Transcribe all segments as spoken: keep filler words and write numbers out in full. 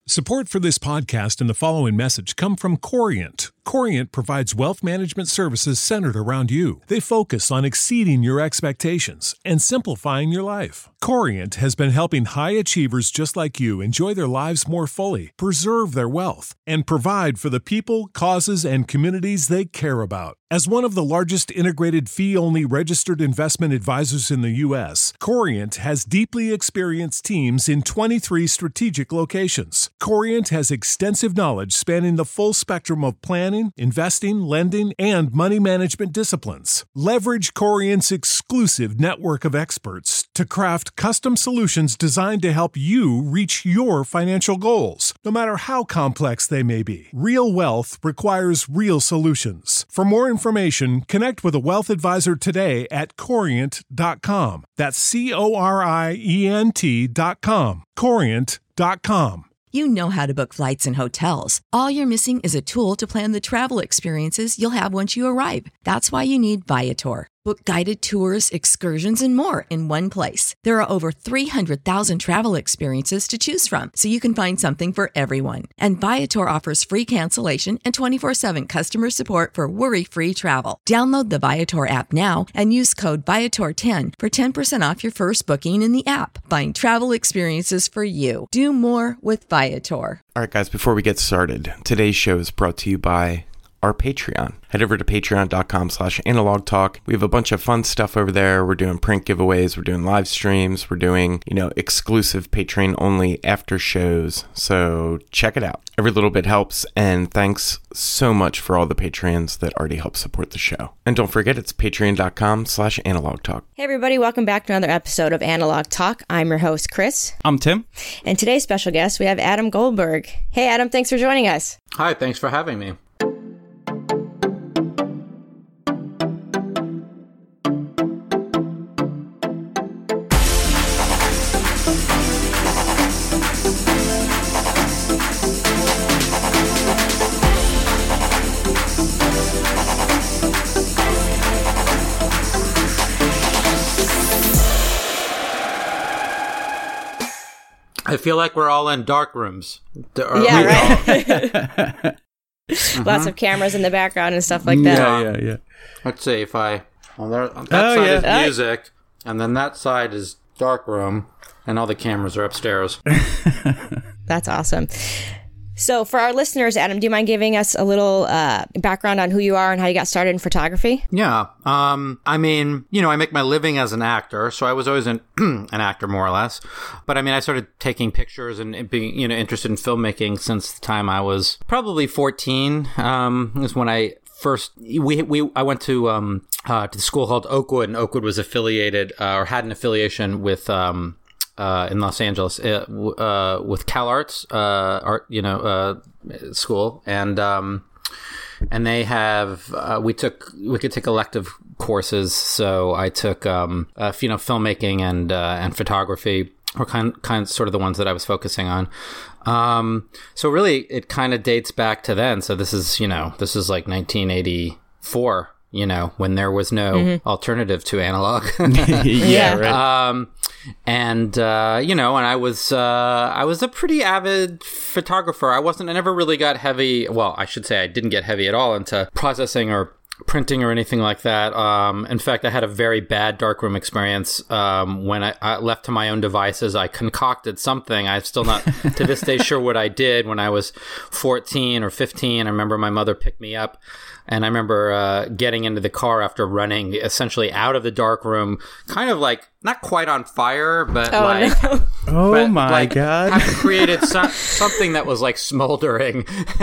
Support for this podcast and the following message come from Corient. Corient provides wealth management services centered around you. They focus on exceeding your expectations and simplifying your life. Corient has been helping high achievers just like you enjoy their lives more fully, preserve their wealth, and provide for the people, causes, and communities they care about. As one of the largest integrated fee-only registered investment advisors in the U S, Corient has deeply experienced teams in twenty-three strategic locations. Corient has extensive knowledge spanning the full spectrum of planning, investing, lending, and money management disciplines. Leverage Corient's exclusive network of experts to craft custom solutions designed to help you reach your financial goals, no matter how complex they may be. Real wealth requires real solutions. For more information, connect with a wealth advisor today at corient dot com. That's C O R I E N T dot com. corient dot com. You know how to book flights and hotels. All you're missing is a tool to plan the travel experiences you'll have once you arrive. That's why you need Viator. Book guided tours, excursions, and more in one place. There are over three hundred thousand travel experiences to choose from, so you can find something for everyone. And Viator offers free cancellation and twenty-four seven customer support for worry-free travel. Download the Viator app now and use code Viator ten for ten percent off your first booking in the app. Find travel experiences for you. Do more with Viator. All right, guys, before we get started, today's show is brought to you by our Patreon. Head over to patreon dot com slash analog talk. We have a bunch of fun stuff over there. We're doing print giveaways. We're doing live streams. We're doing, you know, exclusive Patreon only after shows. So check it out. Every little bit helps. And thanks so much for all the Patreons that already help support the show. And don't forget, it's patreon dot com slash analog talk. Hey everybody, welcome back to another episode of Analog Talk. I'm your host, Chris. I'm Tim. And today's special guest, we have Adam Goldberg. Hey Adam, thanks for joining us. Hi, thanks for having me. I feel like we're all in dark rooms. Are yeah, we right. mm-hmm. Lots of cameras in the background and stuff like that. Yeah, yeah, yeah. Let's see if I... Well, there, that oh, side yeah. is music, and then that side is dark room, and all the cameras are upstairs. That's awesome. So for our listeners, Adam, do you mind giving us a little uh, background on who you are and how you got started in photography? Yeah. Um, I mean, you know, I make my living as an actor, so I was always an, an actor, more or less. But I mean, I started taking pictures and being, you know, interested in filmmaking since the time I was probably fourteen. Um, is when I first, we, we, I went to, um, uh, to the school called Oakwood, and Oakwood was affiliated, uh, or had an affiliation with, um, Uh, in Los Angeles, uh, uh, with CalArts, uh, art, you know, uh, school, and um, and they have uh, we took we could take elective courses, so I took um, uh, you know, filmmaking and uh, and photography were kind kind of sort of the ones that I was focusing on. Um, so really, it kind of dates back to then. So this is you know this is like nineteen eighty-four. You know, when there was no mm-hmm. alternative to analog. yeah, right. Um, and, uh, you know, and I was, uh, I was a pretty avid photographer. I wasn't, I never really got heavy. Well, I should say I didn't get heavy at all into processing or printing or anything like that. Um, in fact, I had a very bad darkroom experience. Um, when I, I left to my own devices, I concocted something. I'm still not to this day sure what I did when I was fourteen or fifteen. I remember my mother picked me up. And I remember uh, getting into the car after running essentially out of the dark room, kind of like not quite on fire, but oh, like, no. oh but my like god, having created some, something that was like smoldering,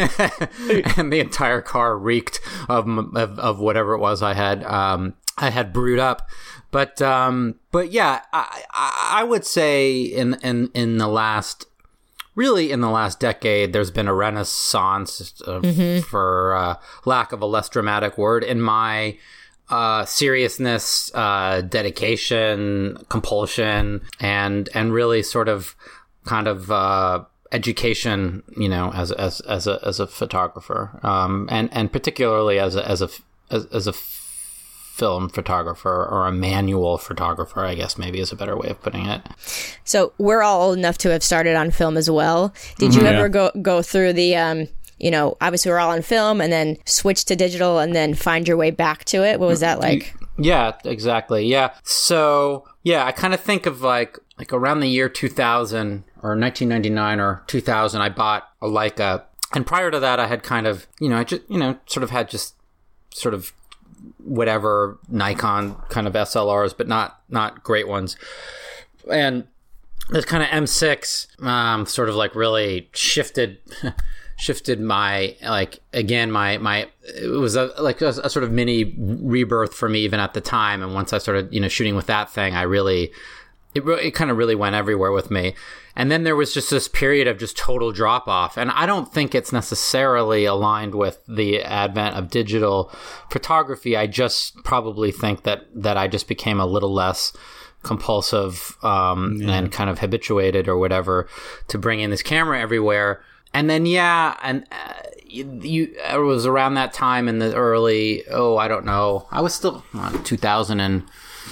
and the entire car reeked of of, of whatever it was I had um, I had brewed up. But um, but yeah, I, I would say in in in the last. Really, in the last decade, there's been a renaissance, uh, mm-hmm. for uh, lack of a less dramatic word, in my uh, seriousness, uh, dedication, compulsion, and and really sort of kind of uh, education, you know, as as as a as a photographer, um, and and particularly as a as a as, as a film photographer or a manual photographer, I guess maybe is a better way of putting it. So we're all old enough to have started on film as well. Did you Yeah. ever go go through the, um, you know, obviously we're all on film and then switch to digital and then find your way back to it? What was that like? Yeah, exactly. Yeah. So, yeah, I kind of think of like, like around the year two thousand or nineteen ninety-nine or two thousand, I bought a Leica. And prior to that, I had kind of, you know, I just, you know, sort of had just sort of whatever Nikon kind of S L Rs, but not, not great ones. And this kind of M six, um, sort of like really shifted, shifted my, like, again, my, my, it was a, like a, a sort of mini rebirth for me even at the time. And once I started, you know, shooting with that thing, I really, it really, it kind of really went everywhere with me. And then there was just this period of just total drop off. And I don't think it's necessarily aligned with the advent of digital photography. I just probably think that, that I just became a little less compulsive, um, yeah. and kind of habituated or whatever to bring in this camera everywhere. And then, yeah, and uh, you, you, it was around that time in the early, oh, I don't know. I was still uh, two thousand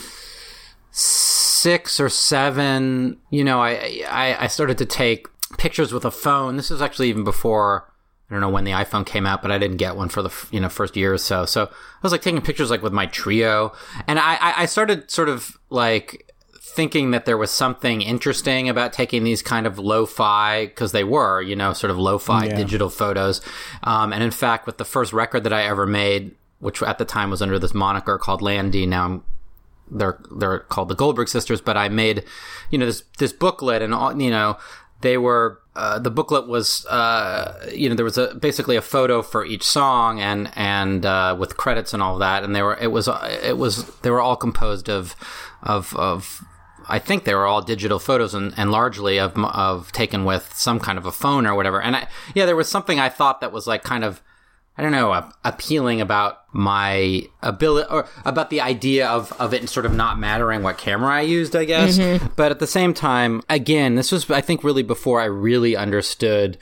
six or seven, you know, I, I, I started to take pictures with a phone. This was actually even before, I don't know when the iPhone came out, but I didn't get one for the, you know, first year or so. So I was like taking pictures like with my Trio. And I, I started sort of like thinking that there was something interesting about taking these kind of lo-fi, because they were, you know, sort of lo-fi yeah. digital photos. Um, and in fact, with the first record that I ever made, which at the time was under this moniker called Landy, now I'm They're they're called the Goldberg Sisters, but I made, you know, this this booklet, and all, you know, they were uh, the booklet was, uh, you know, there was a basically a photo for each song, and and uh, with credits and all of that, and they were it was it was they were all composed of of of I think they were all digital photos, and, and largely of of taken with some kind of a phone or whatever, and I, yeah, there was something I thought that was like kind of, I don't know, uh, appealing about my ability, or about the idea of, of it sort of not mattering what camera I used, I guess. Mm-hmm. But at the same time, again, this was, I think, really before I really understood,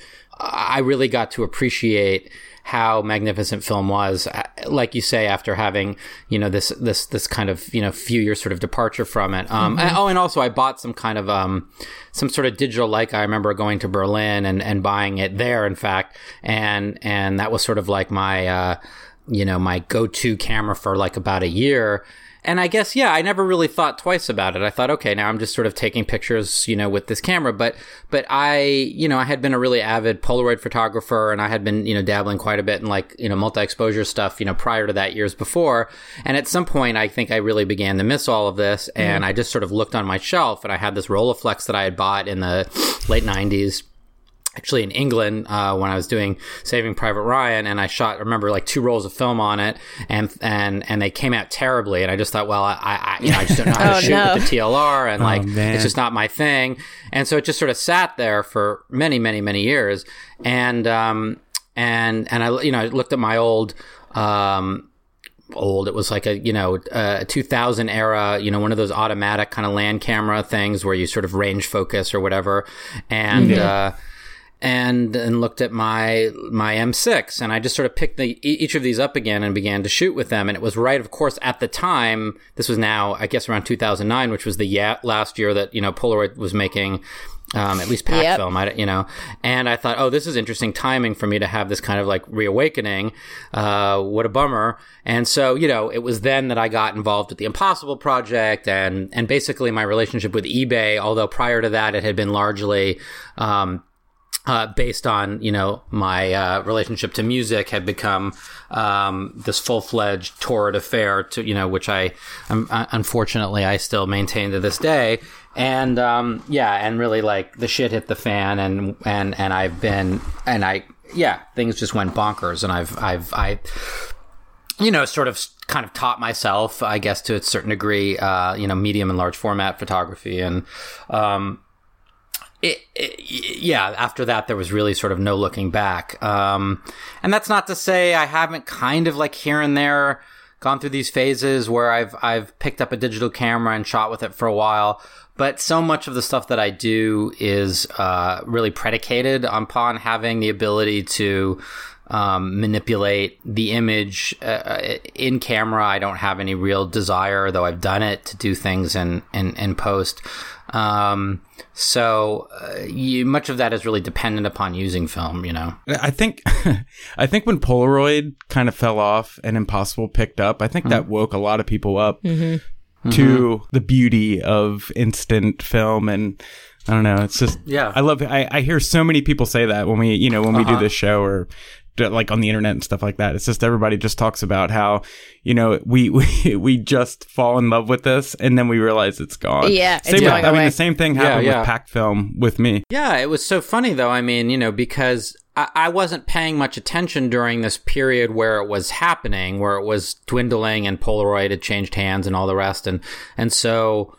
I really got to appreciate how magnificent film was, like you say, after having, you know, this this this kind of, you know, few years sort of departure from it. Um, mm-hmm. and, oh, and also I bought some kind of um, some sort of digital Leica. I remember going to Berlin and, and buying it there, in fact, and and that was sort of like my uh, you know, my go-to camera for like about a year. And I guess, yeah, I never really thought twice about it. I thought, okay, now I'm just sort of taking pictures, you know, with this camera. But, but I, you know, I had been a really avid Polaroid photographer, and I had been, you know, dabbling quite a bit in like, you know, multi-exposure stuff, you know, prior to that, years before. And at some point, I think I really began to miss all of this. And mm. I just sort of looked on my shelf, and I had this Rolleiflex that I had bought in the late nineties. Actually in England, uh, when I was doing Saving Private Ryan, and I shot, I remember like two rolls of film on it, and, and, and they came out terribly. And I just thought, well, I, I, you know, I just don't know how to oh, shoot no. with the T L R, and like, oh, it's just not my thing. And so it just sort of sat there for many, many, many years. And, um, and, and I, you know, I looked at my old, um, old, it was like a, you know, a two thousand era, you know, one of those automatic kind of land camera things where you sort of range focus or whatever. And, mm-hmm. uh, and and looked at my my M six, and I just sort of picked the, each of these up again and began to shoot with them. And it was right, of course, at the time, this was now, I guess, around two thousand nine, which was the ya- last year that, you know, Polaroid was making um, at least pack yep. film, I, you know. And I thought, oh, this is interesting timing for me to have this kind of like reawakening. Uh, what a bummer. And so, you know, it was then that I got involved with the Impossible Project, and and basically my relationship with eBay, although prior to that it had been largely um Uh, based on, you know, my uh, relationship to music, had become um, this full-fledged torrid affair, to, you know, which I, um, unfortunately, I still maintain to this day. And, um, yeah, and really, like, the shit hit the fan, and, and, and I've been, and I, yeah, things just went bonkers, and I've, I've, I, you know, sort of kind of taught myself, I guess, to a certain degree, uh, you know, medium and large format photography, and, um, It, it, yeah, after that, there was really sort of no looking back. Um, and that's not to say I haven't kind of like here and there gone through these phases where I've, I've picked up a digital camera and shot with it for a while. But so much of the stuff that I do is, uh, really predicated upon having the ability to, um, manipulate the image uh, in camera. I don't have any real desire, though I've done it, to do things in, in, in post. Um, so uh, you, much of that is really dependent upon using film, you know. I think, I think when Polaroid kind of fell off and Impossible picked up, I think mm-hmm. that woke a lot of people up mm-hmm. to mm-hmm. the beauty of instant film. And I don't know, it's just, yeah, I love, I, I hear so many people say that when we, you know, when uh-huh. we do this show or like on the internet and stuff like that. It's just everybody just talks about how, you know, we we, we just fall in love with this and then we realize it's gone. Yeah, same it's with, going I away. mean, the same thing happened yeah, yeah. with Pack Film with me. Yeah, it was so funny though. I mean, you know, because I, I wasn't paying much attention during this period where it was happening, where it was dwindling and Polaroid had changed hands and all the rest. And, and so,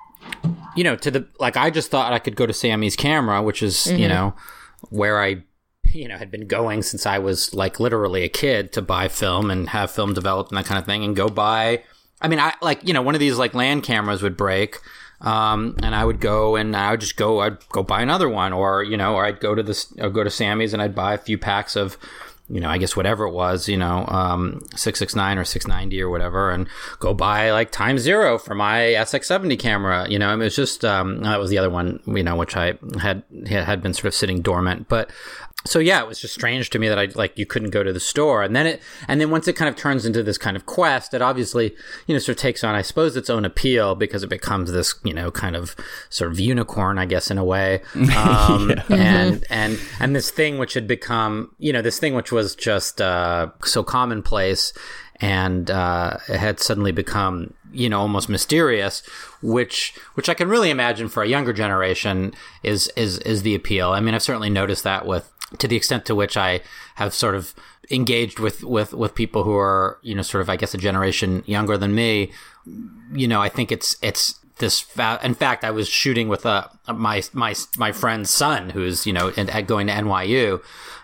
you know, to the, like, I just thought I could go to Sammy's Camera, which is, mm-hmm. you know, where I, you know, had been going since I was like literally a kid to buy film and have film developed and that kind of thing and go buy. I mean, I like, you know, one of these like land cameras would break. Um, and I would go and I would just go, I'd go buy another one or, you know, or I'd go to this, or go to Sammy's and I'd buy a few packs of, you know, I guess whatever it was, you know, um, six sixty-nine or six ninety or whatever, and go buy like Time Zero for my S X seventy camera. You know, I mean, it was just, um, that was the other one, you know, which I had, had been sort of sitting dormant. But so yeah, it was just strange to me that I like, you couldn't go to the store. And then it, and then once it kind of turns into this kind of quest, it obviously, you know, sort of takes on, I suppose, its own appeal because it becomes this, you know, kind of sort of unicorn, I guess, in a way. Um, yeah. and, and, and this thing which had become, you know, this thing which was just, uh, so commonplace and, uh, it had suddenly become, you know, almost mysterious, which, which I can really imagine for a younger generation is, is, is the appeal. I mean, I've certainly noticed that with, to the extent to which I have sort of engaged with, with, with people who are, you know, sort of, I guess, a generation younger than me, you know, I think it's, it's this, fa- in fact, I was shooting with uh, my, my, my friend's son who's, you know, in, going to N Y U,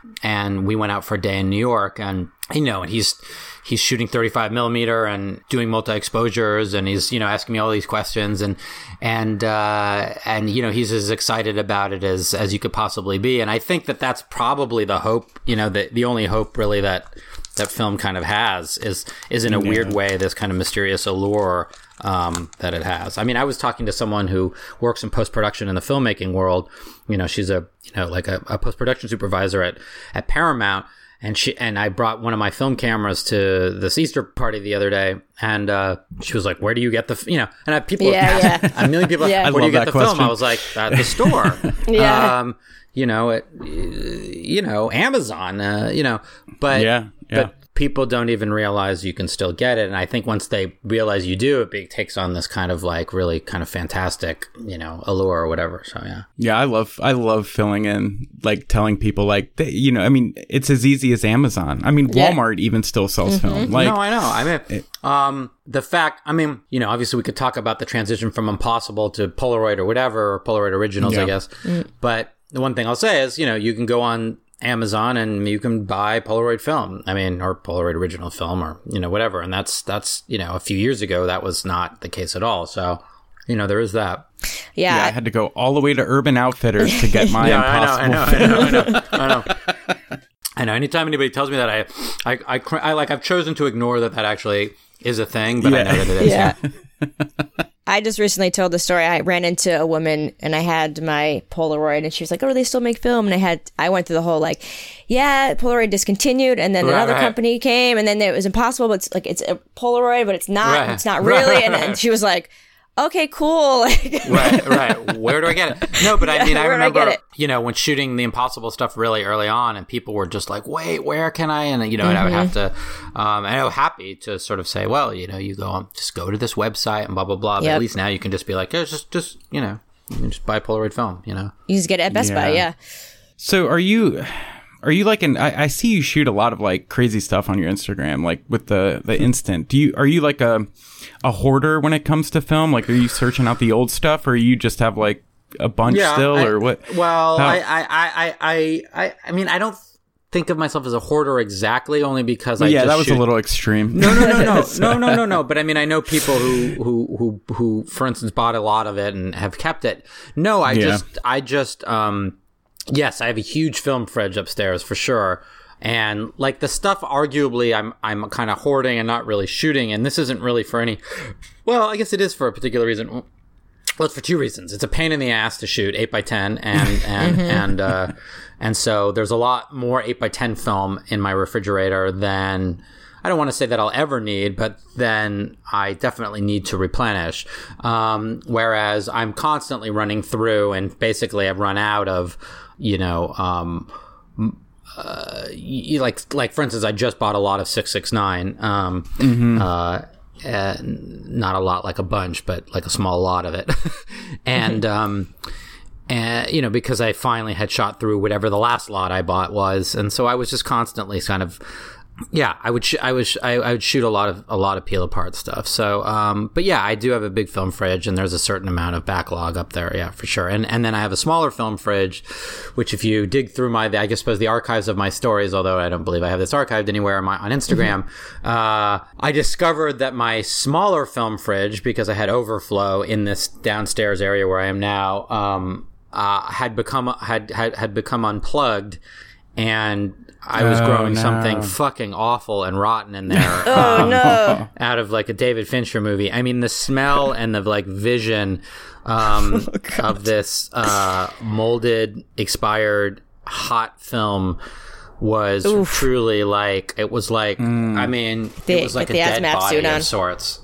and we went out for a day in New York, and, you know, and he's, he's shooting thirty-five millimeter and doing multi-exposures, and he's, you know, asking me all these questions, and, and, uh, and, you know, he's as excited about it as, as you could possibly be. And I think that that's probably the hope, you know, the, the only hope really that, that film kind of has is, is in a yeah. weird way, this kind of mysterious allure, um, that it has. I mean, I was talking to someone who works in post-production in the filmmaking world. You know, she's a, you know, like a, a post-production supervisor at, at Paramount. And she and I brought one of my film cameras to this Easter party the other day, and uh, she was like, "Where do you get the f-? you know?" And I, people, yeah, yeah. a million people, yeah. I where do you get that the question. film? I was like, at the store, yeah, um, you know, it, you know, Amazon, uh, you know, but yeah, yeah. but people don't even realize you can still get it. And I think once they realize you do, it be, takes on this kind of like really kind of fantastic, you know, allure or whatever. So yeah. Yeah, I love I love filling in, like telling people like, they, you know, I mean, it's as easy as Amazon. I mean, yeah. Walmart even still sells mm-hmm. film. Like, no, I know. I mean, it, um, the fact, I mean, you know, obviously we could talk about the transition from Impossible to Polaroid or whatever, or Polaroid Originals, yeah. I guess. Mm. But the one thing I'll say is, you know, you can go on Amazon and you can buy Polaroid film. I mean, or Polaroid original film, or, you know, whatever. And that's, that's, you know, a few years ago, that was not the case at all. So, you know, there is that. Yeah. yeah I had to go all the way to Urban Outfitters to get my yeah, Impossible I know, I know, I know, I know, I know. I know. Anytime anybody tells me that, I, I, I, I, like, I've chosen to ignore that that actually is a thing, but yeah. I know that it is. Yeah. I just recently told the story. I ran into a woman and I had my Polaroid, and she was like, "Oh, do they still make film?" And I had, I went through the whole like, yeah, Polaroid discontinued, and then right, another right. company came, and then it was Impossible, but it's like, it's a Polaroid, but it's not, right. it's not really. Right. And then she was like, okay, cool. right, right. Where do I get it? No, but I mean, I remember, I you know, when shooting the Impossible stuff really early on, and people were just like, wait, where can I? And, you know, mm-hmm. and I would have to, um, and I was happy to sort of say, well, you know, you go on, just go to this website and blah, blah, blah. But yep. at least now you can just be like, oh, just, just, you know, you can just buy Polaroid film, you know? You just get it at Best yeah. Buy, yeah. So are you... Are you like an? I, I see you shoot a lot of like crazy stuff on your Instagram, like with the the instant. Do you are you like a a hoarder when it comes to film? Like, are you searching out the old stuff, or you just have like a bunch yeah, still, I, or what? Well, I, I, I, I, I, I mean, I don't think of myself as a hoarder exactly, only because I yeah, just that was shoot. a little extreme. No, no, no, no, no, no, no, no. But I mean, I know people who who who who, for instance, bought a lot of it and have kept it. No, I yeah. just, I just, um. Yes, I have a huge film fridge upstairs for sure. And like the stuff arguably I'm I'm kind of hoarding and not really shooting, and this isn't really for any, well, I guess it is for a particular reason. Well, it's for two reasons. It's a pain in the ass to shoot eight by ten, and and mm-hmm. and uh, and so there's a lot more eight by ten film in my refrigerator than, I don't want to say that I'll ever need, but then I definitely need to replenish. Um, whereas I'm constantly running through, and basically I've run out of, you know, um, uh, you, like like for instance, I just bought a lot of six six nine. Um, mm-hmm. uh, uh, not a lot, like a bunch, but like a small lot of it, and. Um, And, you know, because I finally had shot through whatever the last lot I bought was. And so I was just constantly kind of, yeah, I would, sh- I was, I, I would shoot a lot of, a lot of peel apart stuff. So, um, but yeah, I do have a big film fridge, and there's a certain amount of backlog up there. Yeah, for sure. And, and then I have a smaller film fridge, which if you dig through my, I guess, suppose the archives of my stories, although I don't believe I have this archived anywhere on, my, on Instagram, mm-hmm. uh, I discovered that my smaller film fridge, because I had overflow in this downstairs area where I am now, um, Uh, had become had, had had become unplugged, and I was oh, growing no. something fucking awful and rotten in there. oh um, no! Out of like a David Fincher movie. I mean, the smell and the like vision um, oh, of this uh, molded, expired, hot film was Oof. truly like it was like. Mm. I mean, the, it was like a dead body of sorts.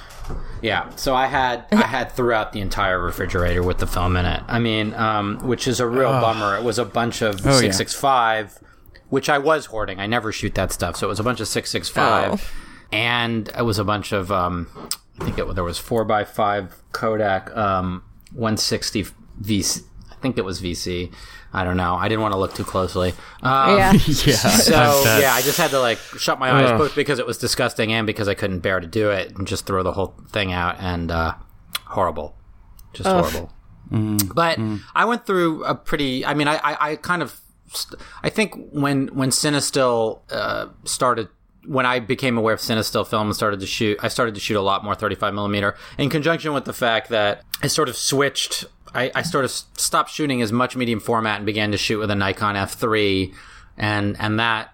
Yeah, so I had I had throughout the entire refrigerator with the film in it. I mean, um, which is a real oh. bummer. It was a bunch of oh, six six five, yeah. which I was hoarding. I never shoot that stuff, so it was a bunch of six six five, oh. and it was a bunch of um, I think it, there was four by five Kodak um, one sixty V C. I think it was V C. I don't know. I didn't want to look too closely. Um, yeah. yeah. So yeah, I just had to like shut my eyes, Ugh. both because it was disgusting and because I couldn't bear to do it, and just throw the whole thing out. And uh, horrible, just Ugh. horrible. Mm. But mm. I went through a pretty. I mean, I, I, I kind of. I think when when Cinestill uh, started. When I became aware of Cinestill film and started to shoot, I started to shoot a lot more thirty-five millimeter in conjunction with the fact that I sort of switched. I, I sort of stopped shooting as much medium format and began to shoot with a Nikon F three, and and that,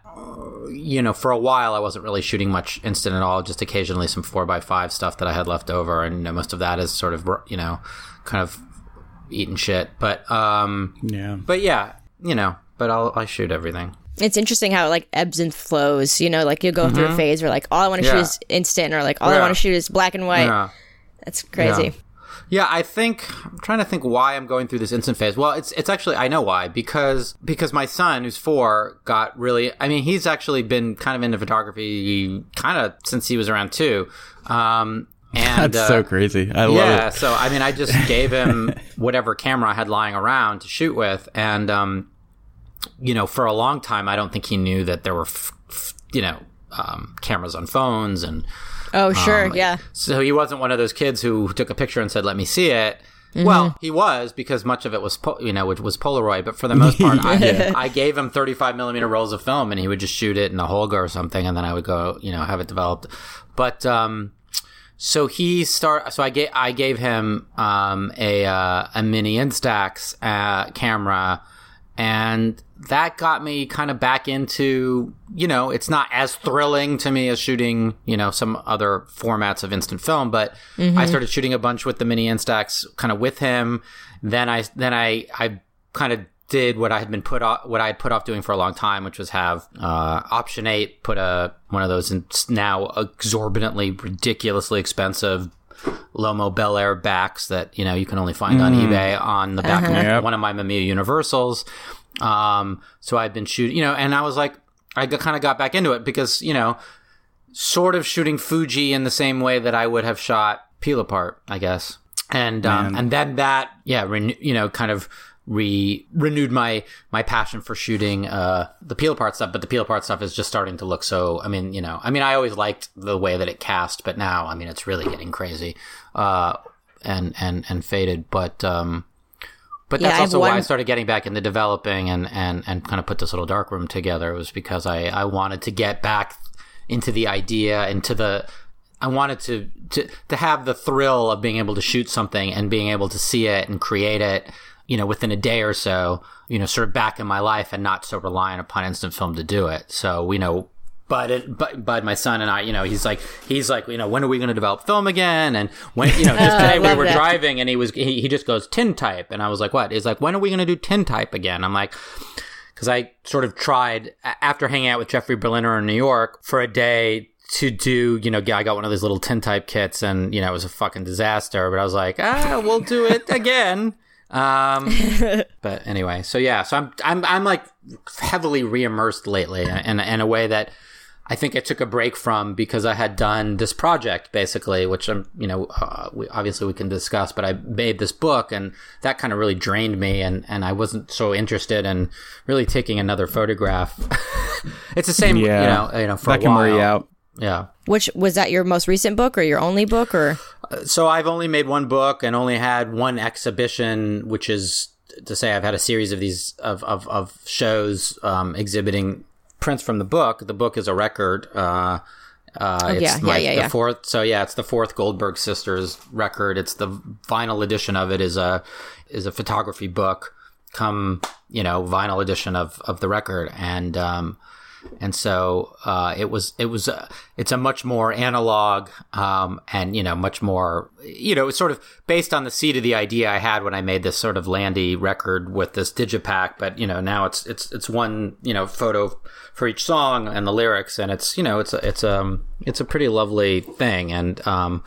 you know, for a while I wasn't really shooting much instant at all, just occasionally some four by five stuff that I had left over, and you know, most of that is sort of, you know, kind of eating shit. But um, yeah, but yeah, you know, but I'll I shoot everything. It's interesting how it like ebbs and flows, you know, like you go mm-hmm. through a phase where like all I want to yeah. shoot is instant, or like all yeah. I want to shoot is black and white. Yeah. That's crazy. Yeah. Yeah, I think I'm trying to think why I'm going through this instant phase. Well, it's it's actually I know why, because because my son, who's four, got really. I mean, he's actually been kind of into photography kind of since he was around two. Um, and, That's uh, so crazy. I love yeah, it. Yeah, so I mean, I just gave him whatever camera I had lying around to shoot with, and um, you know, for a long time, I don't think he knew that there were, f- f- you know, um, cameras on phones and. Oh, sure, um, yeah. So he wasn't one of those kids who took a picture and said, let me see it. Mm-hmm. Well, he was, because much of it was, you know, which was Polaroid. But for the most part, I, I gave him thirty-five millimeter rolls of film, and he would just shoot it in a Holga or something, and then I would go, you know, have it developed. But um, so he start. So I gave I gave him um, a uh, a mini Instax uh, camera, and that got me kind of back into, you know, it's not as thrilling to me as shooting, you know, some other formats of instant film, but mm-hmm. I started shooting a bunch with the mini Instax kind of with him. Then I, then I, I kind of did what I had been put off, what I had put off doing for a long time, which was have, uh, Option eight put a, one of those in now exorbitantly, ridiculously expensive Lomo Bel Air backs that, you know, you can only find mm. on eBay on the back uh-huh. of yep. one of my Mamiya Universals. Um, so I'd been shooting, you know, and I was like, I kind of got back into it because, you know, sort of shooting Fuji in the same way that I would have shot Peel Apart, I guess. And, um, and then that, yeah, renew, you know, kind of re renewed my, my passion for shooting, uh, the Peel Apart stuff, but the Peel Apart stuff is just starting to look so, I mean, you know, I mean, I always liked the way that it cast, but now, I mean, it's really getting crazy, uh, and, and, and faded, but, um, But that's yeah, also one... why I started getting back into developing and, and, and kind of put this little darkroom together. It was because I, I wanted to get back into the idea, into the I wanted to, to to have the thrill of being able to shoot something and being able to see it and create it, you know, within a day or so, you know, sort of back in my life and not so reliant upon instant film to do it. So, we know, Bud, it, Bud, Bud, my son and I, you know, he's like, he's like, you know, when are we going to develop film again? And when, you know, just oh, today we were that. driving and he was, he, he just goes tintype. And I was like, what? He's like, when are we going to do tintype again? I'm like, because I sort of tried after hanging out with Jeffrey Berliner in New York for a day to do, you know, I got one of those little tintype kits and, you know, it was a fucking disaster. But I was like, ah, we'll do it again. Um, but anyway, so yeah, so I'm, I'm, I'm like heavily re-immersed lately in, in a way that I think I took a break from because I had done this project basically, which I'm, you know, uh, we, obviously we can discuss, but I made this book and that kind of really drained me and, and I wasn't so interested in really taking another photograph. It's the same, yeah. you know, you know, for that a can while. wear you out. Yeah. Which was that your most recent book or your only book or? So I've only made one book and only had one exhibition, which is to say I've had a series of these of of, of shows um, exhibiting prints from the book. The book is a record. Uh, uh, oh, it's yeah, my, yeah, yeah, the yeah. fourth. So yeah, it's the fourth Goldberg Sisters record. It's the vinyl edition of it is a is a photography book. Come, you know, vinyl edition of of the record and. Um, And so uh, it was, it was, uh, it's a much more analog um, and, you know, much more, you know, it's sort of based on the seed of the idea I had when I made this sort of Landy record with this digipack. But, you know, now it's, it's, it's one, you know, photo for each song and the lyrics. And it's, you know, it's, a, it's, um, it's a pretty lovely thing. And, um,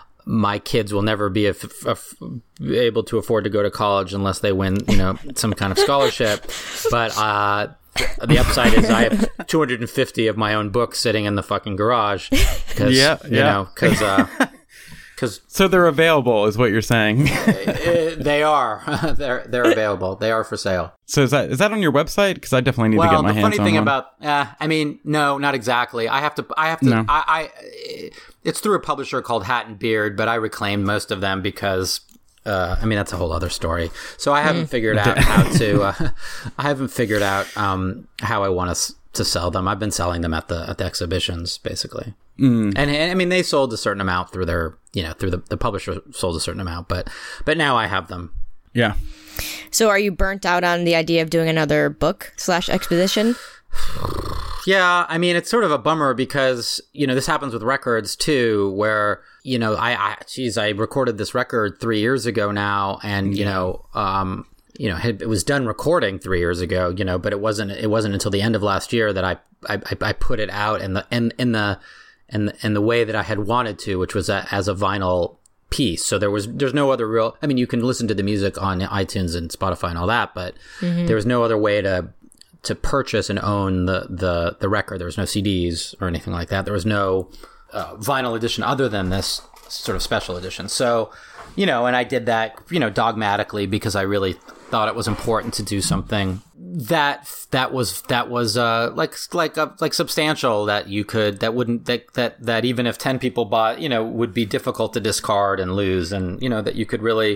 my kids will never be a, a, a, able to afford to go to college unless they win, you know, some kind of scholarship. But, uh, the upside is I have two hundred fifty of my own books sitting in the fucking garage because, yeah, yeah. you know, because, uh, because so they're available is what you're saying. they are, they're, they're available. They are for sale. So is that, is that on your website? Cause I definitely need well, to get my hands on one. Well, the funny thing one. about, uh, I mean, no, not exactly. I have to, I have to, No. I, I, it's through a publisher called Hat and Beard, but I reclaimed most of them because Uh, I mean, that's a whole other story. So I haven't mm. figured out how to, uh, I haven't figured out um, how I want to, to sell them. I've been selling them at the, at the exhibitions, basically. Mm. And, and I mean, they sold a certain amount through their, you know, through the, the publisher sold a certain amount, but, but now I have them. Yeah. So are you burnt out on the idea of doing another book slash exposition? Yeah, I mean, it's sort of a bummer because, you know, this happens with records too, where, you know, I, I geez, I recorded this record three years ago now and, you know, um, you know, it was done recording three years ago, you know, but it wasn't, it wasn't until the end of last year that I, I, I put it out in the, in, in the, in the, in the way that I had wanted to, which was a, as a vinyl piece. So there was, there's no other real, I mean, you can listen to the music on iTunes and Spotify and all that, but mm-hmm. there was no other way to, to purchase and own the, the, the record. There was no C Ds or anything like that. There was no uh, vinyl edition other than this sort of special edition. So, you know, and I did that, you know, dogmatically because I really thought it was important to do something that, that was, that was, uh, like, like, uh, like substantial that you could, that wouldn't, that, that, that even if ten people bought, you know, would be difficult to discard and lose and, you know, that you could really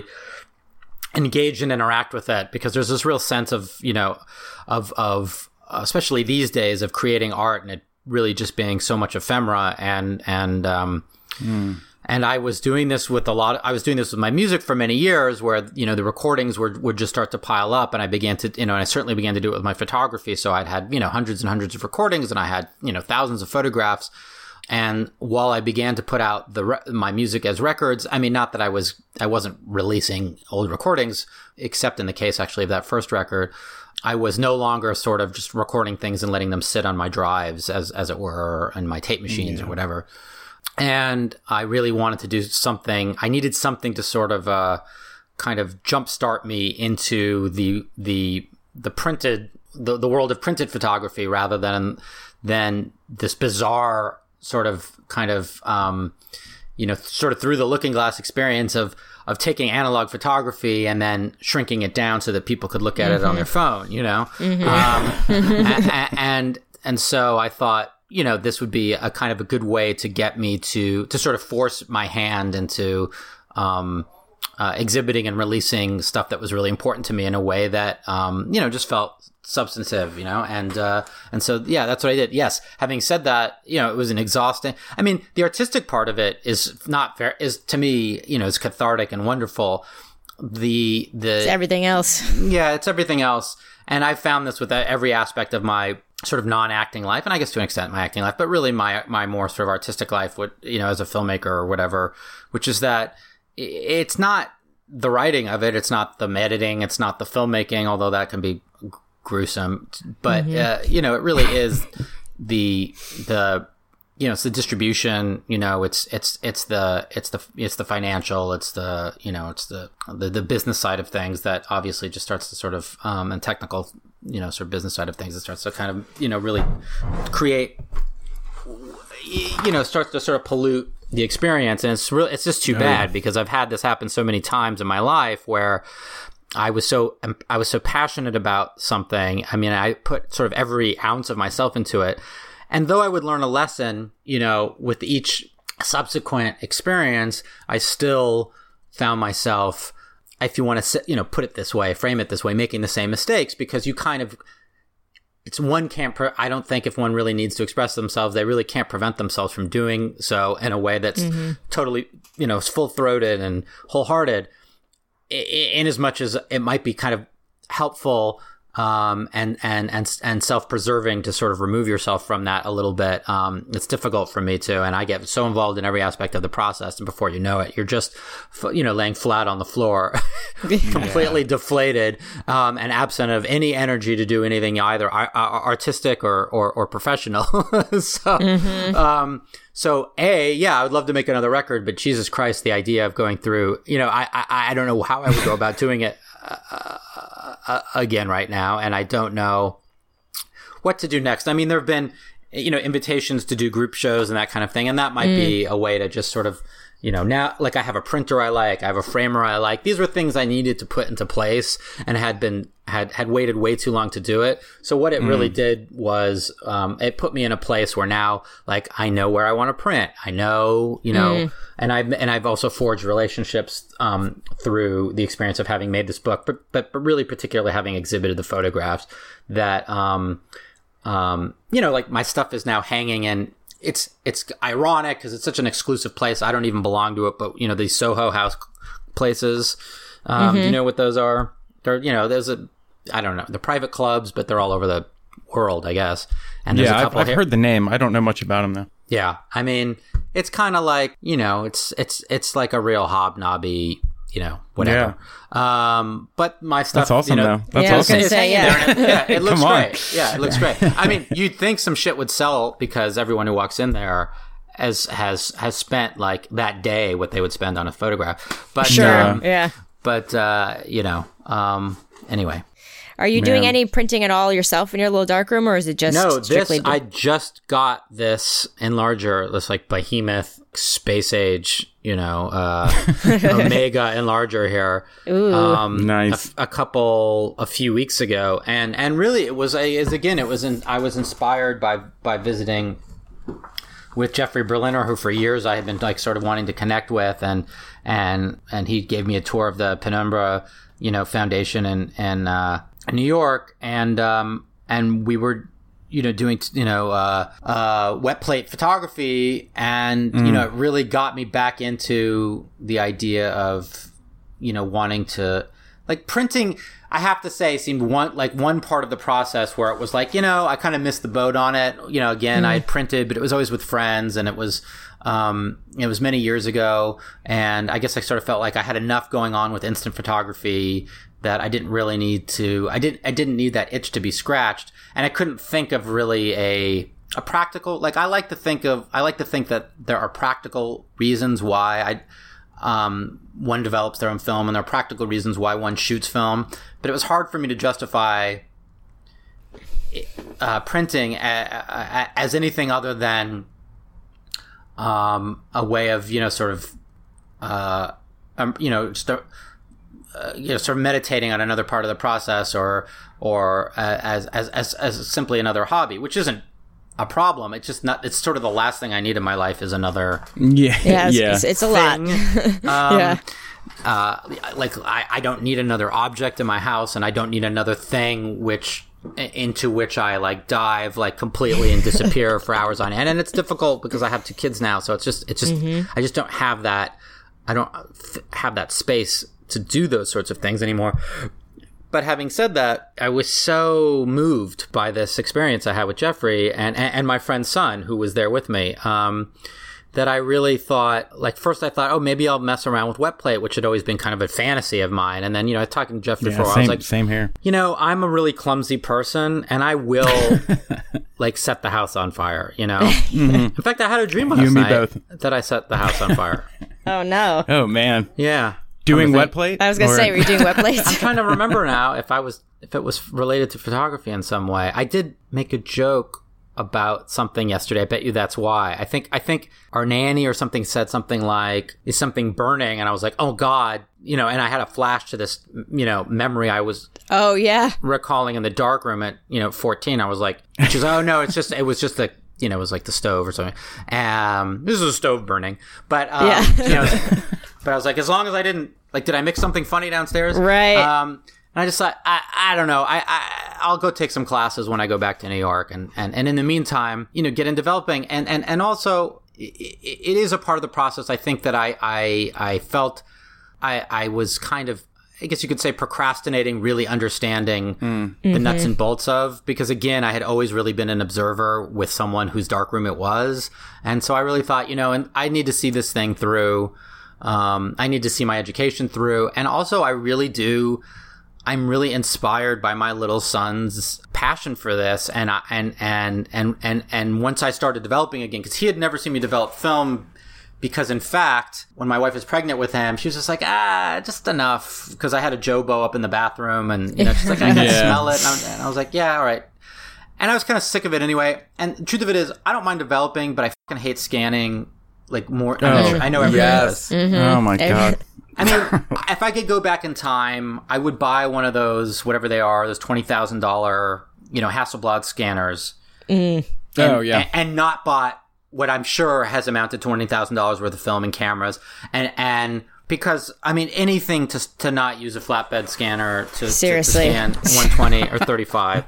engage and interact with it because there's this real sense of, you know, of, of, especially these days of creating art and it really just being so much ephemera and, and, um, mm. and I was doing this with a lot of, I was doing this with my music for many years where, you know, the recordings were, would just start to pile up and I began to, you know, and I certainly began to do it with my photography. So I'd had, you know, hundreds and hundreds of recordings and I had, you know, thousands of photographs. And while I began to put out the re- my music as records, I mean, not that I was I wasn't releasing old recordings, except in the case actually of that first record, I was no longer sort of just recording things and letting them sit on my drives, as as it were, and my tape machines yeah. or whatever. And I really wanted to do something. I needed something to sort of uh, kind of jumpstart me into the the the printed the, the world of printed photography rather than than this bizarre sort of kind of, um, you know, sort of through the looking glass experience of, of taking analog photography and then shrinking it down so that people could look at mm-hmm. it on their phone, you know? Mm-hmm. Um, and, and, and so I thought, you know, this would be a kind of a good way to get me to, to sort of force my hand into, um, uh, exhibiting and releasing stuff that was really important to me in a way that, um, you know, just felt substantive, you know, and, uh, and so, yeah, that's what I did. Yes. Having said that, you know, it was an exhausting, I mean, the artistic part of it is not fair, is to me, you know, is cathartic and wonderful. the the It's everything else. Yeah, it's everything else. And I've found this with every aspect of my sort of non-acting life, and I guess to an extent my acting life, but really my my more sort of artistic life, what, you know, as a filmmaker or whatever, which is that it's not the writing of it, it's not the editing, it's not the filmmaking, although that can be gruesome, but mm-hmm. uh, you know, it really is the the you know, it's the distribution, you know, it's it's it's the it's the it's the financial, it's the, you know, it's the the, the business side of things that obviously just starts to sort of um and technical, you know, sort of business side of things that starts to kind of, you know, really create, you know, starts to sort of pollute the experience. And it's really, it's just too oh, bad yeah. because I've had this happen so many times in my life where I was so I was so passionate about something. I mean, I put sort of every ounce of myself into it. And though I would learn a lesson, you know, with each subsequent experience, I still found myself, if you want to, you know, put it this way, frame it this way, making the same mistakes, because you kind of, it's one can't, pre- I don't think if one really needs to express themselves, they really can't prevent themselves from doing so in a way that's mm-hmm. totally, you know, full-throated and wholehearted, in as much as it might be kind of helpful Um, and, and, and, and self-preserving to sort of remove yourself from that a little bit. Um, it's difficult for me too. And I get so involved in every aspect of the process. And before you know it, you're just, you know, laying flat on the floor, completely yeah. deflated, um, and absent of any energy to do anything either artistic or, or, or professional. so, mm-hmm. um, So A, yeah, I would love to make another record, but Jesus Christ, the idea of going through, you know, I, I, I don't know how I would go about doing it. Uh, Uh, again right now, and I don't know what to do next. I mean, there have been, you know, invitations to do group shows and that kind of thing, and that might mm. be a way to just sort of, you know, now, like, I have a printer I like, I have a framer I like. These were things I needed to put into place and had been had had waited way too long to do it. So what it mm. really did was um, it put me in a place where now, like, I know where I want to print. I know, you know, mm. and I've and I've also forged relationships um, through the experience of having made this book, but but, but really particularly having exhibited the photographs that, um, um, you know, like, my stuff is now hanging in. It's it's ironic because it's such an exclusive place. I don't even belong to it, but, you know, these Soho House places. Um, mm-hmm. Do you know what those are? They're, you know, there's a, I don't know, the private clubs, but they're all over the world, I guess. And there's yeah, a couple I've, I've heard the name. I don't know much about them though. Yeah, I mean, it's kind of like, you know, it's it's it's like a real hobnobby, you know, whatever. Yeah. Um, but my stuff, that's awesome, you know, though. That's yeah, awesome. I was gonna say, yeah. It, yeah, it looks Come on. great. Yeah, it looks great. I mean, you'd think some shit would sell because everyone who walks in there has has has spent like that day what they would spend on a photograph. But sure, um, yeah. But uh, you know, um, anyway. Are you doing Man. any printing at all yourself in your little darkroom, or is it just no? Strictly This I just got this enlarger, this like behemoth space age, you know, uh, Omega enlarger here. Ooh, um, nice. A, a couple, a few weeks ago, and and really, it was a is again, it was in, I was inspired by by visiting with Jeffrey Berliner, who for years I had been like sort of wanting to connect with, and and and he gave me a tour of the Penumbra, you know, Foundation and and. Uh, New York, and um, and we were, you know, doing, you know, uh, uh, wet plate photography, and mm. you know, it really got me back into the idea of, you know, wanting to, like, printing. I have to say, seemed one like one part of the process where it was like, you know, I kind of missed the boat on it. You know, again, mm. I had printed, but it was always with friends, and it was. Um, it was many years ago, and I guess I sort of felt like I had enough going on with instant photography that I didn't really need to. I didn't. I didn't need that itch to be scratched, and I couldn't think of really a a practical. Like I like to think of. I like to think that there are practical reasons why I. Um, one develops their own film, and there are practical reasons why one shoots film. But it was hard for me to justify uh, printing a, a, as anything other than. Um, a way of, you know, sort of, uh, um, you know, st- uh, you know, sort of meditating on another part of the process, or, or uh, as, as, as, as simply another hobby, which isn't a problem. It's just not. It's sort of the last thing I need in my life is another. Yeah, yeah, it's, yeah. it's, it's a lot. um, yeah. Uh, like I, I don't need another object in my house, and I don't need another thing which. Into which I like dive like completely and disappear for hours on end, and it's difficult because I have two kids now, so it's just it's just mm-hmm. I just don't have that I don't f- have that space to do those sorts of things anymore. But having said that, I was so moved by this experience I had with Jeffrey and, and, and my friend's son, who was there with me, um, that I really thought, like, first I thought, oh, maybe I'll mess around with wet plate, which had always been kind of a fantasy of mine. And then, you know, I was talking to Jeff yeah, before. Same, I was like, same here. You know, I'm a really clumsy person, and I will, like, set the house on fire, you know? Mm-hmm. In fact, I had a dream last you and me night both. that I set the house on fire. Oh, no. Oh, man. Yeah. Doing wet plate? I was going to say, were you doing wet plates? I'm trying to remember now if I was, if it was related to photography in some way. I did make a joke about something yesterday. I bet you that's why. I think I think our nanny or something said something like, is something burning? And I was like, oh God, you know, and I had a flash to this, you know, memory I was oh yeah recalling in the dark room at, you know, fourteen. I was like, she's oh no, it's just, it was just the, you know, it was like the stove or something. Um, this is a stove burning. But, um, yeah. you know, but I was like, as long as I didn't, like, did I mix something funny downstairs? Right. Um, And I just thought, I, I don't know. I, I, I'll go take some classes when I go back to New York. And, and, and in the meantime, you know, get in developing. And, and, and also, it, it is a part of the process. I think that I, I, I felt I, I was kind of, I guess you could say, procrastinating, really understanding mm. the mm-hmm. nuts and bolts of. Because again, I had always really been an observer with someone whose darkroom it was. And so I really thought, you know, and I need to see this thing through. Um, I need to see my education through. And also, I really do. I'm really inspired by my little son's passion for this, and I, and and and and and once I started developing again, because he had never seen me develop film, because in fact, when my wife was pregnant with him, she was just like, ah, just enough, because I had a Jobo up in the bathroom, and you know, she's like, I can yeah. smell it, and I, and I was like, yeah, all right, and I was kind of sick of it anyway. And the truth of it is, I don't mind developing, but I fucking hate scanning, like more. Oh, I, know, I know everything yes. does. Mm-hmm. Oh my god. I mean, if I could go back in time, I would buy one of those, whatever they are, those twenty thousand dollars, you know, Hasselblad scanners. Mm. And, oh, yeah. And, and not bought what I'm sure has amounted to twenty thousand dollars worth of film and cameras. And, and because, I mean, anything to to not use a flatbed scanner to, Seriously. to, to scan one twenty or thirty-five.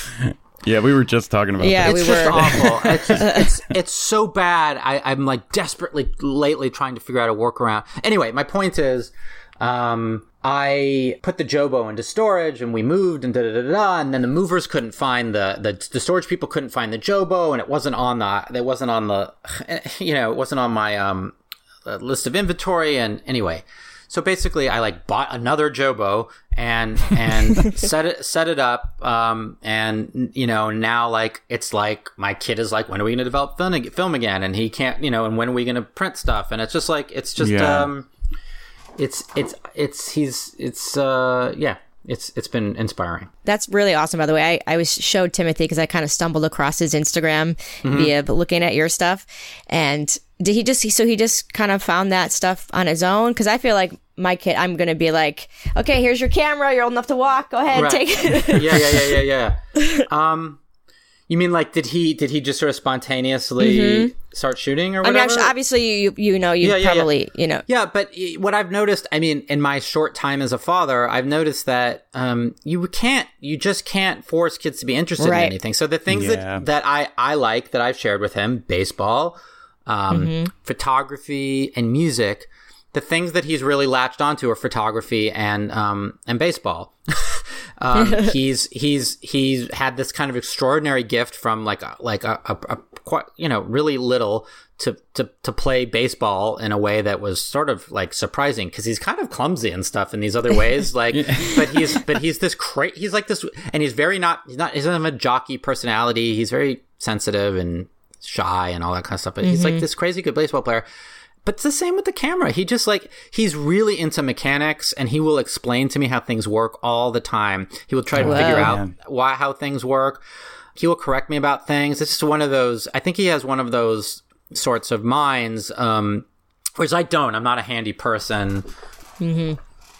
Yeah, we were just talking about yeah, that. It's we just were. awful. It's, just, it's it's so bad. I, I'm like desperately lately trying to figure out a workaround. Anyway, my point is, um, I put the Jobo into storage, and we moved, and da da da da. And then the movers couldn't find the, the the storage people couldn't find the Jobo, and it wasn't on the it wasn't on the you know it wasn't on my um list of inventory. And anyway. So basically, I like bought another Jobo and and set it set it up, um, and you know now like it's like my kid is like, when are we going to develop film, film again? And he can't, you know, and when are we going to print stuff? And it's just like it's just yeah. um, it's it's it's he's it's uh yeah. It's it's been inspiring. That's really awesome, by the way. I, I was showed Timothy because I kind of stumbled across his Instagram mm-hmm. via looking at your stuff. And did he just, so he just kind of found that stuff on his own? Because I feel like my kid, I'm going to be like, okay, here's your camera. You're old enough to walk. Go ahead, right. take it. yeah, yeah, yeah, yeah, yeah. Um, you mean like, did he did he just sort of spontaneously mm-hmm. start shooting or whatever? I mean, obviously, you you know, you yeah, yeah, probably, yeah. you know. Yeah, but what I've noticed, I mean, in my short time as a father, I've noticed that um, you can't, you just can't force kids to be interested right. in anything. So the things yeah. that, that I, I like, that I've shared with him, baseball, um, mm-hmm. photography, and music, the things that he's really latched onto are photography and um, and baseball. um, he's he's he's had this kind of extraordinary gift from like a, like a, a, a quite, you know, really little to, to to play baseball in a way that was sort of like surprising, because he's kind of clumsy and stuff in these other ways. Like, but he's but he's this cra- he's like this, and he's very not he's not he doesn't have a jockey personality. He's very sensitive and shy and all that kind of stuff. But mm-hmm. he's like this crazy good baseball player. But it's the same with the camera. He just like, he's really into mechanics, and he will explain to me how things work all the time. He will try to Whoa. figure out Man. why, how things work. He will correct me about things. It's just one of those, I think he has one of those sorts of minds, um, whereas I don't. I'm not a handy person. Mm-hmm.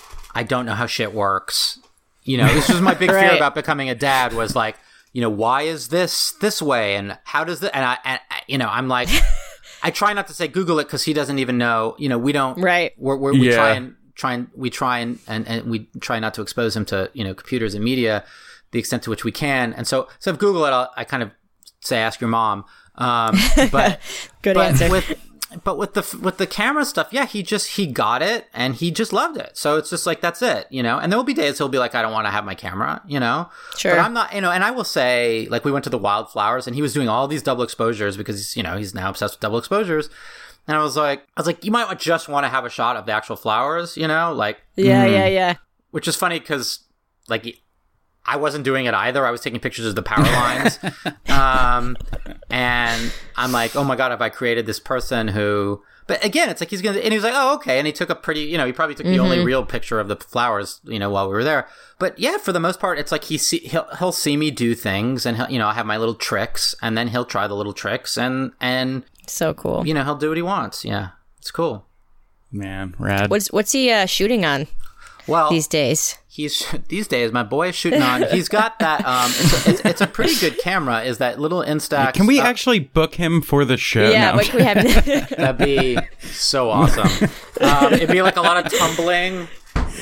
I don't know how shit works. You know, this was my big right. fear about becoming a dad, was like, you know, why is this this way? And how does this, and I, and, you know, I'm like, I try not to say Google it, because he doesn't even know. You know, we don't. Right. We're, we're, we yeah. try and try and we try and, and and we try not to expose him to, you know, computers and media, the extent to which we can. And so, so if Google it, I'll, I kind of say, ask your mom. Um, but good but answer. With, But with the with the camera stuff, yeah, he just he got it and he just loved it. So it's just like that's it, you know. And there will be days he'll be like, I don't want to have my camera, you know. Sure. But I'm not, you know. And I will say, like we went to the wildflowers and he was doing all these double exposures because he's, you know, he's now obsessed with double exposures. And I was like, I was like, you might just want to have a shot of the actual flowers, you know, like yeah, mm, yeah, yeah. Which is funny because like. I wasn't doing it either. I was taking pictures of the power lines. um, and I'm like, oh my God, have I created this person who... But again, it's like he's going to... And he was like, oh, okay. And he took a pretty... You know, he probably took the mm-hmm. only real picture of the flowers, you know, while we were there. But yeah, for the most part, it's like he see, he'll, he'll see me do things and, he'll, you know, I have my little tricks and then he'll try the little tricks and... and so cool. You know, he'll do what he wants. Yeah, it's cool. Man, rad. What's, what's he uh, shooting on well, these days? He's these days. My boy is shooting on. He's got that. Um, it's, a, it's, it's a pretty good camera. Is that little Instax? Can we uh, actually book him for the show? Yeah, no. but we have. That'd be so awesome. Um, it'd be like a lot of tumbling.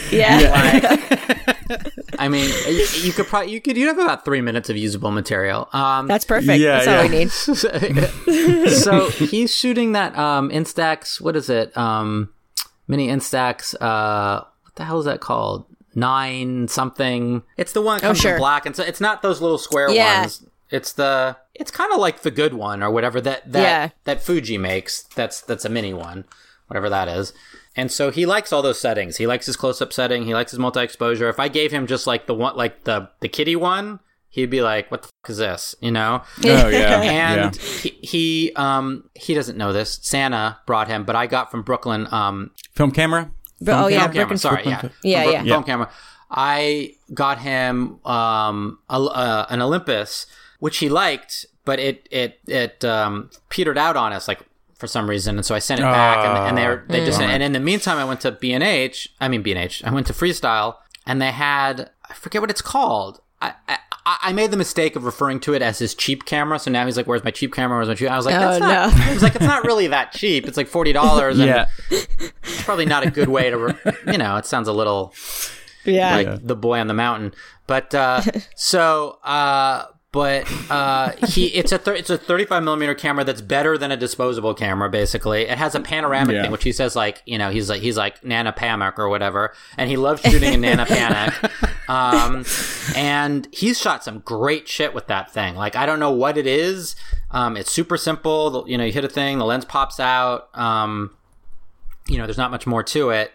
Yeah. Like, I mean, you, you could probably you could you have about three minutes of usable material. Um, That's perfect. Yeah, That's yeah. all we need. So he's shooting that um, Instax. What is it? Um, mini Instax. Uh, what the hell is that called? Nine something. It's the one that comes oh, sure. in black, and so it's not those little square yeah. ones. It's the. It's kind of like the good one or whatever that that yeah. that Fuji makes. That's that's a mini one, whatever that is. And so he likes all those settings. He likes his close-up setting. He likes his multi-exposure. If I gave him just like the one, like the the kitty one, he'd be like, "What the fuck is this?" You know? Oh yeah. And yeah. he, he um he doesn't know this. Santa brought him, but I got from Brooklyn um film camera. Film oh yeah, camera. camera. Sorry, yeah, yeah, Bro- yeah. Film camera. I got him um a, uh, an Olympus, which he liked, but it it it um petered out on us like for some reason, and so I sent it back, and, and they they just and in the meantime I went to B and H. I mean B and H. I went to Freestyle, and they had I forget what it's called. I, I I made the mistake of referring to it as his cheap camera, so now he's like, "Where's my cheap camera? Where's my cheap?" I was like, "That's oh, not." No. I was like, "It's not really that cheap. It's like forty dollars." Yeah, it's probably not a good way to, re- you know. It sounds a little, yeah, like yeah. the boy on the mountain. But uh, so, uh, but uh, he, it's a thir- it's a thirty-five millimeter camera that's better than a disposable camera. Basically, it has a panoramic yeah. thing, which he says like, you know, he's like he's like Nana Panic or whatever, and he loves shooting in Nana Panic. Um, and he's shot some great shit with that thing. Like, I don't know what it is. Um, it's super simple. You know, you hit a thing, the lens pops out. Um, you know, there's not much more to it.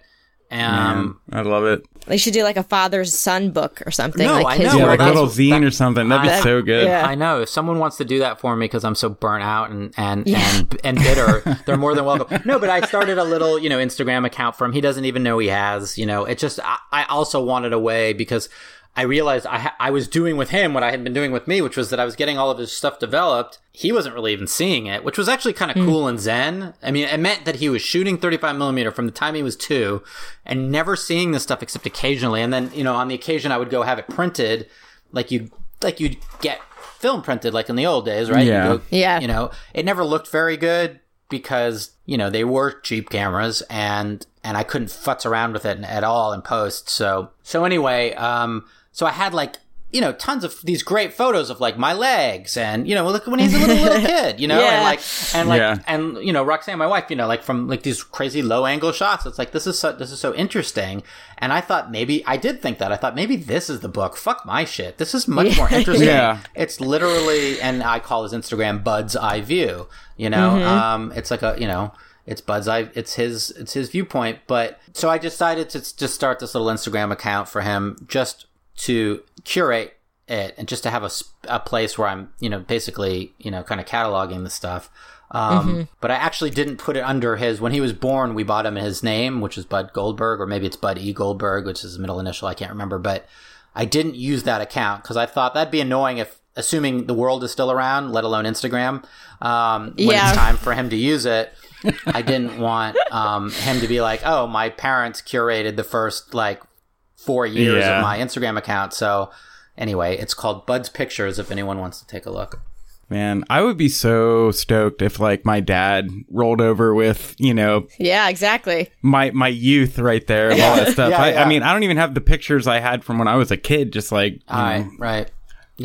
Um, Man, I love it. They should do like a father's son book or something. No, like I his know. Yeah, Well, like a little that's- zine that- or something. That'd be I- so good. Yeah. I know. If someone wants to do that for me because I'm so burnt out and and, Yeah. and and bitter, they're more than welcome. No, but I started a little, you know, Instagram account for him. He doesn't even know he has. You know, it just I, I also wanted a way because I realized I ha- I was doing with him what I had been doing with me, which was that I was getting all of his stuff developed. He wasn't really even seeing it, which was actually kind of mm. cool and zen. I mean, it meant that he was shooting thirty-five millimeter from the time he was two and never seeing this stuff except occasionally. And then, you know, on the occasion I would go have it printed like you like you'd get film printed like in the old days, right? Yeah. You go, Yeah. You know, it never looked very good because, you know, they were cheap cameras and and I couldn't futz around with it at all in post. So so anyway, um so I had like, you know, tons of these great photos of like my legs and, you know, look when he's a little, little kid, you know, Yeah. and like, and like, Yeah. and, you know, Roxanne, my wife, you know, like from like these crazy low angle shots. It's like, this is so, this is so interesting. And I thought maybe, I did think that. I thought maybe this is the book. Fuck my shit. This is much more interesting. Yeah. It's literally, and I call his Instagram Bud's Eye View, you know, Mm-hmm. um, it's like a, you know, it's Bud's eye. It's his. It's his viewpoint. But so I decided to just start this little Instagram account for him, just to curate it and just to have a, a place where I'm, you know, basically, you know, kind of cataloging the stuff. Um, mm-hmm. But I actually didn't put it under his. When he was born, we bought him his name, which is Bud Goldberg, or maybe it's Bud E. Goldberg, which is his middle initial. I can't remember. But I didn't use that account because I thought that'd be annoying if, assuming the world is still around, let alone Instagram, um, when Yeah. it's time for him to use it. I didn't want um, him to be like, oh, my parents curated the first like four years Yeah. of my Instagram account. So anyway, it's called Bud's Pictures if anyone wants to take a look. Man, I would be so stoked if like my dad rolled over with, you know, Yeah, exactly. my my youth right there and all that stuff. Yeah, I, yeah. I mean, I don't even have the pictures I had from when I was a kid, just like, you All right, know, right. Yeah.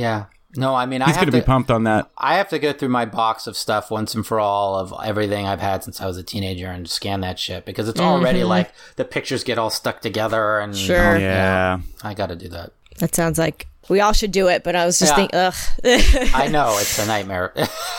No, I mean, I He's have going to to be pumped on that. I have to go through my box of stuff once and for all of everything I've had since I was a teenager and scan that shit because it's already Mm-hmm. like the pictures get all stuck together and Sure. oh, Yeah. I got to do that. That sounds like we all should do it, but I was just Yeah. thinking, ugh. I know it's a nightmare.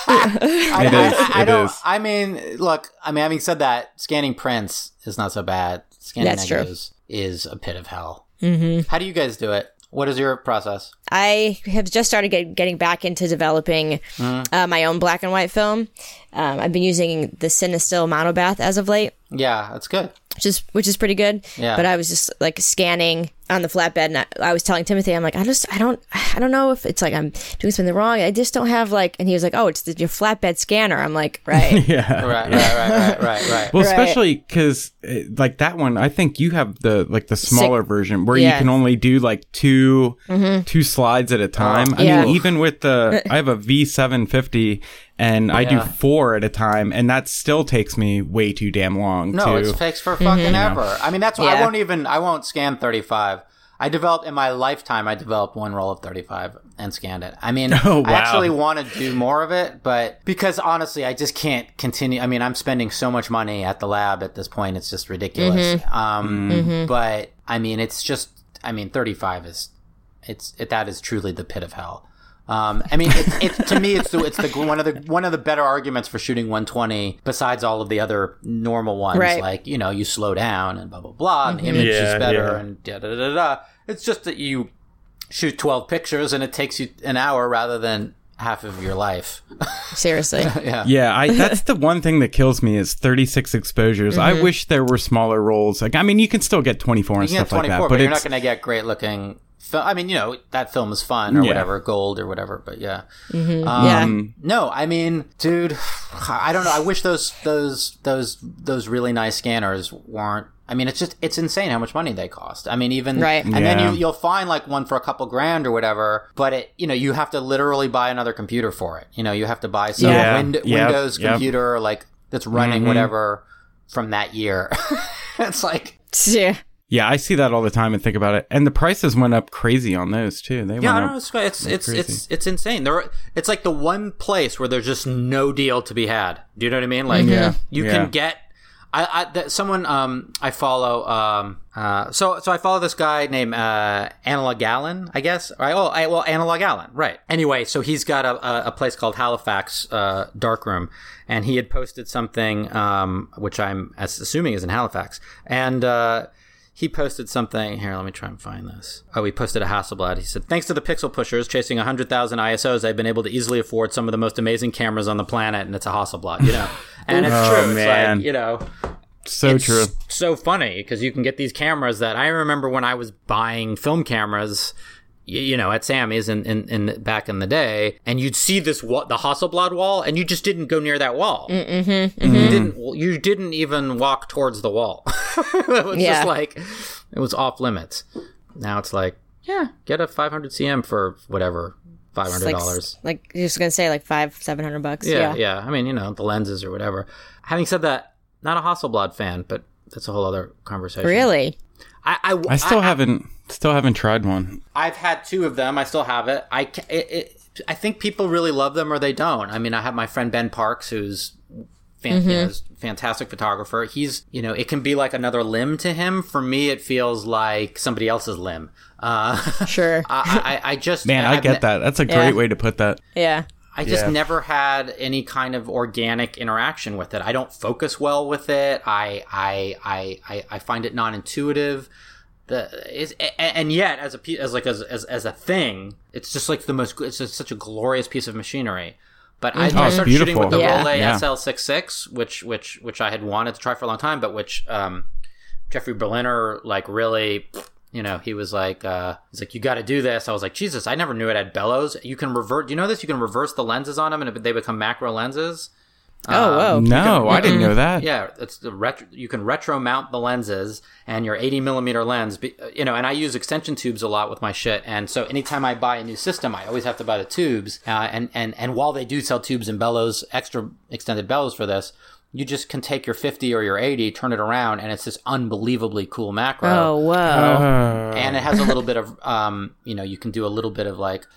I, It is, I, I it don't. is. I mean, look. I mean, having said that, scanning prints is not so bad. Scanning That's true. negatives is a pit of hell. Mm-hmm. How do you guys do it? What is your process? I have just started get, getting back into developing uh, my own black and white film. Um, I've been using the Cinestill Monobath as of late, Yeah, that's good. which is which is pretty good. Yeah. But I was just like scanning on the flatbed, and I, I was telling Timothy, I'm like, I just, I don't, I don't know if it's like I'm doing something wrong. I just don't have like, and he was like, oh, it's the, your flatbed scanner. I'm like, right. Yeah. Right, right, right, right, right, right. Well, Right. especially because like that one, I think you have the like the smaller version where you Yeah. can only do like two two slides at a time. I Yeah. mean, even with the I have a V seven fifty and I do Yeah. four at a time, and that still takes me way too damn long. No, to, it takes for fucking ever. I mean, that's why I Yeah. won't even. I won't scan thirty-five. I developed in my lifetime. I developed one roll of thirty-five and scanned it. I mean, Oh, wow. I actually want to do more of it, but because honestly, I just can't continue. I mean, I'm spending so much money at the lab at this point; it's just ridiculous. Um, But I mean, it's just. I mean, thirty-five is. It's it, that is truly the pit of hell. Um, I mean, it's, it's to me, it's the, it's the one of the one of the better arguments for shooting one twenty, besides all of the other normal ones, Right. like you know, you slow down and blah blah blah, and the image Yeah, is better, yeah. and da da da da. It's just that you shoot twelve pictures and it takes you an hour rather than half of your life. Seriously. Yeah, Yeah, I that's the one thing that kills me is thirty-six exposures. I wish there were smaller rolls. Like, I mean, you can still get twenty-four and you can get stuff like twenty-four, that, but, you're not it's going to get great looking. Fil- I mean, you know, that film is fun or Yeah. whatever, gold or whatever. But yeah. yeah. Um, No, I mean, dude, I don't know. I wish those those those those really nice scanners weren't. I mean, it's just it's insane how much money they cost. I mean, even Right. and then Yeah. you you'll find like one for a couple grand or whatever, but it you know you have to literally buy another computer for it. You know, you have to buy some Yeah. Wind- Yep. Windows Yep. computer like that's running Mm-hmm. whatever from that year. It's like. Yeah. yeah, I see that all the time and think about it. And the prices went up crazy on those too. They Yeah, went I up. know it's it's it's, crazy. it's it's insane. There, are, it's like the one place where there's just no deal to be had. Do you know what I mean? Like, Yeah. you Yeah. can get. I, I that someone um I follow um uh so so I follow this guy named uh Analog Allen, I guess. Right? Oh, I, well Analog Allen, right? Anyway, so he's got a, a, a place called Halifax uh, Darkroom, and he had posted something um which I'm assuming is in Halifax, and uh. He posted something. Here, let me try and find this. Oh, he posted a Hasselblad. He said, thanks to the pixel pushers chasing one hundred thousand I S Os, I've been able to easily afford some of the most amazing cameras on the planet, and it's a Hasselblad, you know? And it's Oh, true. man. It's like, you know, So it's true. so funny because you can get these cameras that I remember when I was buying film cameras, y- you know, at Sammy's in, in, in back in the day, and you'd see this wa- the Hasselblad wall, and you just didn't go near that wall. Mm-hmm, You didn't. You didn't even walk towards the wall. It was Yeah. just like it was off limits. Now it's like, yeah, get a five hundred C M for whatever five It's hundred like, dollars. like you're just gonna say like five, seven hundred bucks. Yeah, Yeah. yeah. I mean, you know, the lenses or whatever. Having said that, not a Hasselblad fan, but that's a whole other conversation. Really? I, I, I still haven't still haven't tried one. I've had two of them. I still have it. I, ca- it, it, I think people really love them or they don't. I mean, I have my friend Ben Parks, who's fan, you know, is a fantastic photographer. He's, you know, it can be like another limb to him. For me, it feels like somebody else's limb. Uh, Sure. I, I, I just Man, I I've get ne- that. That's a great Yeah. way to put that. Yeah. I just Yeah. never had any kind of organic interaction with it. I don't focus well with it. I I I I, I find it non-intuitive. The is and yet as a pe- as like as, as as a thing, it's just like the most. It's just such a glorious piece of machinery. But I, Oh, I it's started shooting with the beautiful. Yeah. Rolleiflex Yeah. S L sixty-six, which which which I had wanted to try for a long time, but which um, Jeffrey Berliner like really. You know, he was like, uh, he's like, you got to do this. I was like, Jesus, I never knew it had bellows. You can revert. Do you know this? You can reverse the lenses on them, and they become macro lenses. Oh, whoa. No, I didn't know that. Yeah, it's the retro. You can retro mount the lenses and your eighty millimeter lens. be- You know, and I use extension tubes a lot with my shit. And so anytime I buy a new system, I always have to buy the tubes. Uh, and and and while they do sell tubes and bellows, extra extended bellows for this, you just can take your fifty or your eighty, turn it around, and it's this unbelievably cool macro. Oh, whoa. Uh, And it has a little bit of, um, you know, you can do a little bit of like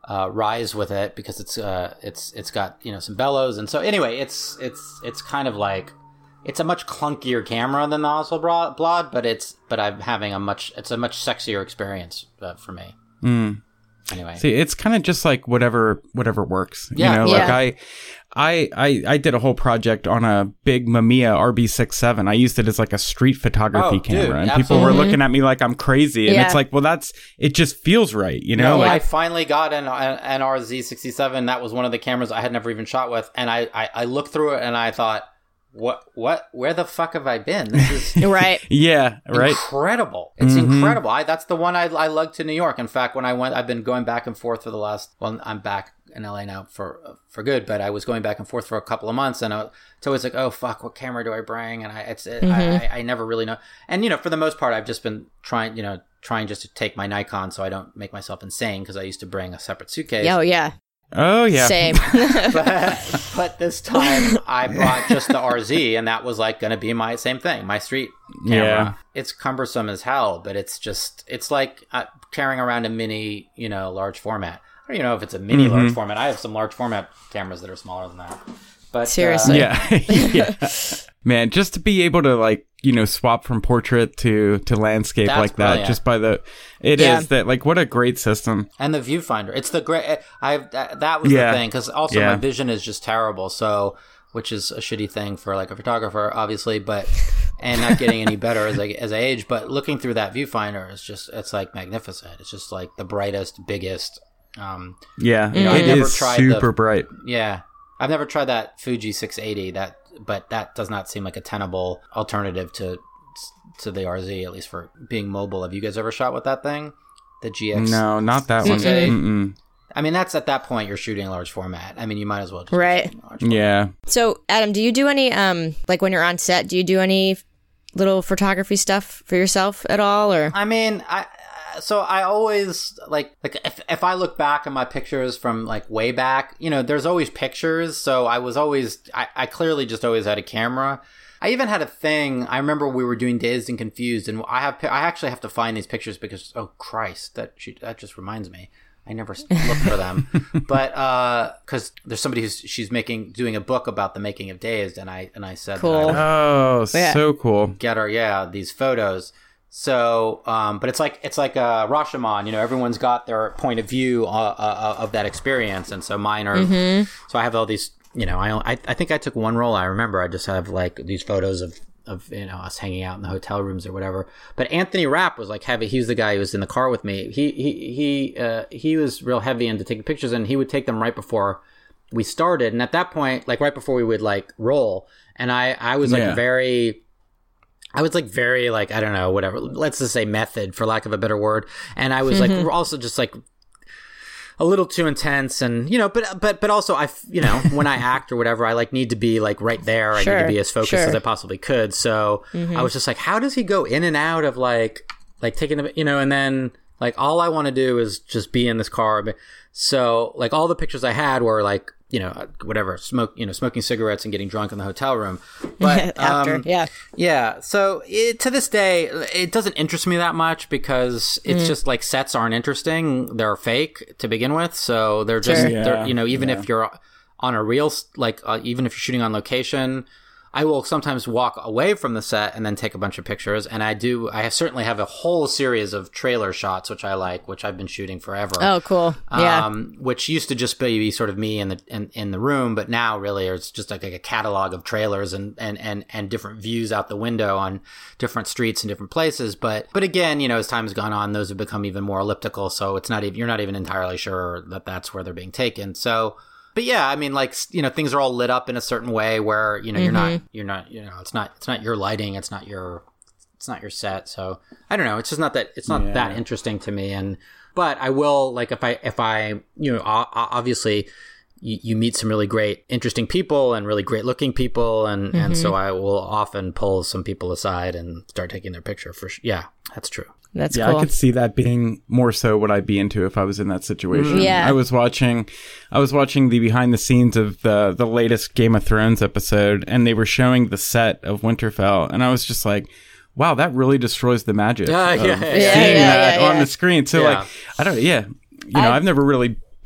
uh, rise with it because it's uh, it's it's got you know some bellows, and so anyway, it's it's it's kind of like it's a much clunkier camera than the Hasselblad, but it's but I'm having a much it's a much sexier experience uh, for me. Mm. Anyway, see, it's kind of just like whatever whatever works. Yeah. You know, Yeah. like I. I, I, I did a whole project on a big Mamiya R B sixty-seven. I used it as like a street photography Oh, camera, dude, and people were absolutely. looking at me like I'm crazy. And Yeah. it's like, well, that's it. Just feels right, you know. No, like, I finally got an an R Z sixty-seven. That was one of the cameras I had never even shot with, and I, I, I looked through it and I thought, what what where the fuck have I been? This is Right. yeah, right. incredible. It's Mhm. incredible. I that's the one I I lugged to New York. In fact, when I went, I've been going back and forth for the last. Well, I'm back in L A now for for good, but I was going back and forth for a couple of months, and I, it's always like, oh fuck, what camera do I bring? And I it's it, I, I I never really know. And you know, for the most part, I've just been trying, you know, trying just to take my Nikon so I don't make myself insane because I used to bring a separate suitcase. Oh yeah. Oh yeah. Same. but, but this time I brought just the R Z, and that was like going to be my same thing, my street camera. Yeah. It's cumbersome as hell, but it's just it's like uh, carrying around a mini, you know, large format. I don't even know if it's a mini Mm-hmm. large format. I have some large format cameras that are smaller than that. But uh, Seriously. Yeah. yeah. Man, just to be able to like, you know, swap from portrait to to landscape That's like that brilliant. just by the it is Yeah. that like what a great system. and the viewfinder, it's the great. I that, that was Yeah. the thing because also Yeah. my vision is just terrible. So. Which is a shitty thing for like a photographer, obviously, but and not getting any better as I as I age. But looking through that viewfinder is just it's like magnificent. It's just like the brightest, biggest. Um, Yeah. You know, I've it never is tried super the- bright. yeah, I've never tried that Fuji six eighty. That, but that does not seem like a tenable alternative to to the R Z, at least for being mobile. Have you guys ever shot with that thing? The G X? No, not that one. Mm-mm. Mm-mm. I mean, that's at that point you're shooting large format. I mean, you might as well just be Right. shooting large format. Yeah. So, Adam, do you do any um like when you're on set? Do you do any little photography stuff for yourself at all, or? I mean, I so I always like like if if I look back at my pictures from like way back, you know, there's always pictures. So I was always I, I clearly just always had a camera. I even had a thing. I remember we were doing Dazed and Confused, and I have I actually have to find these pictures because oh Christ, that she, that just reminds me. I never looked for them, but because uh, there's somebody who's she's making doing a book about the making of Dazed, and I and I said, Cool. that I Oh, Yeah. so cool. get her, yeah, these photos. So, um, but it's like it's like a Rashomon, you know. Everyone's got their point of view uh, uh, of that experience, and so mine are. So I have all these, you know. I I, I think I took one roll. I remember I just have like these photos of. Of you know us hanging out in the hotel rooms or whatever, but Anthony Rapp was like heavy. He was the guy who was in the car with me. He he he uh, he was real heavy into taking pictures, and he would take them right before we started. And at that point, like right before we would like roll, and I I was like Yeah. very. I was like very like I don't know whatever. Let's just say method for lack of a better word, and I was like also just like. A little too intense, and you know, but but but also I, f- you know, when I act or whatever, I like need to be like right there. I need Sure, to be as focused sure. as I possibly could. So I was just like, how does he go in and out of like like taking the you know, and then like all I want to do is just be in this car. So like all the pictures I had were like you know whatever smoke you know smoking cigarettes and getting drunk in the hotel room. But After, um, yeah. yeah, so it, to this day, it doesn't interest me that much because it's just like sets aren't interesting. They're fake to begin with, so they're just, Sure. Yeah, they're, you know, even yeah. if you're on a real, like, uh, even if you're shooting on location, I will sometimes walk away from the set and then take a bunch of pictures. And I do, I have, certainly have a whole series of trailer shots, which I like, which I've been shooting forever. Oh, cool. Yeah. Um, which used to just be sort of me in the in, in the room, but now really it's just like, like a catalog of trailers and, and, and, and different views out the window on different streets and different places. But but again, you know, as time has gone on, those have become even more elliptical. So it's not even you're not even entirely sure that that's where they're being taken. So. But yeah, I mean, like, you know, things are all lit up in a certain way where, you know, you're not, you're not, you know, it's not, it's not your lighting, it's not your, it's not your set. So I don't know. It's just not that, it's not Yeah. that interesting to me. And, but I will, like, if I, if I, you know, o- obviously you, you meet some really great, interesting people and really great looking people. And, and so I will often pull some people aside and start taking their picture for, sh- yeah, that's true. That's Yeah, cool. I could see that being more so what I'd be into if I was in that situation. Yeah. I was watching I was watching the behind the scenes of the the latest Game of Thrones episode, and they were showing the set of Winterfell, and I was just like, wow, that really destroys the magic Yeah, of yeah, yeah. seeing Yeah, yeah, that yeah, on yeah. the screen. So Yeah. like I don't yeah. You know, I- I've never really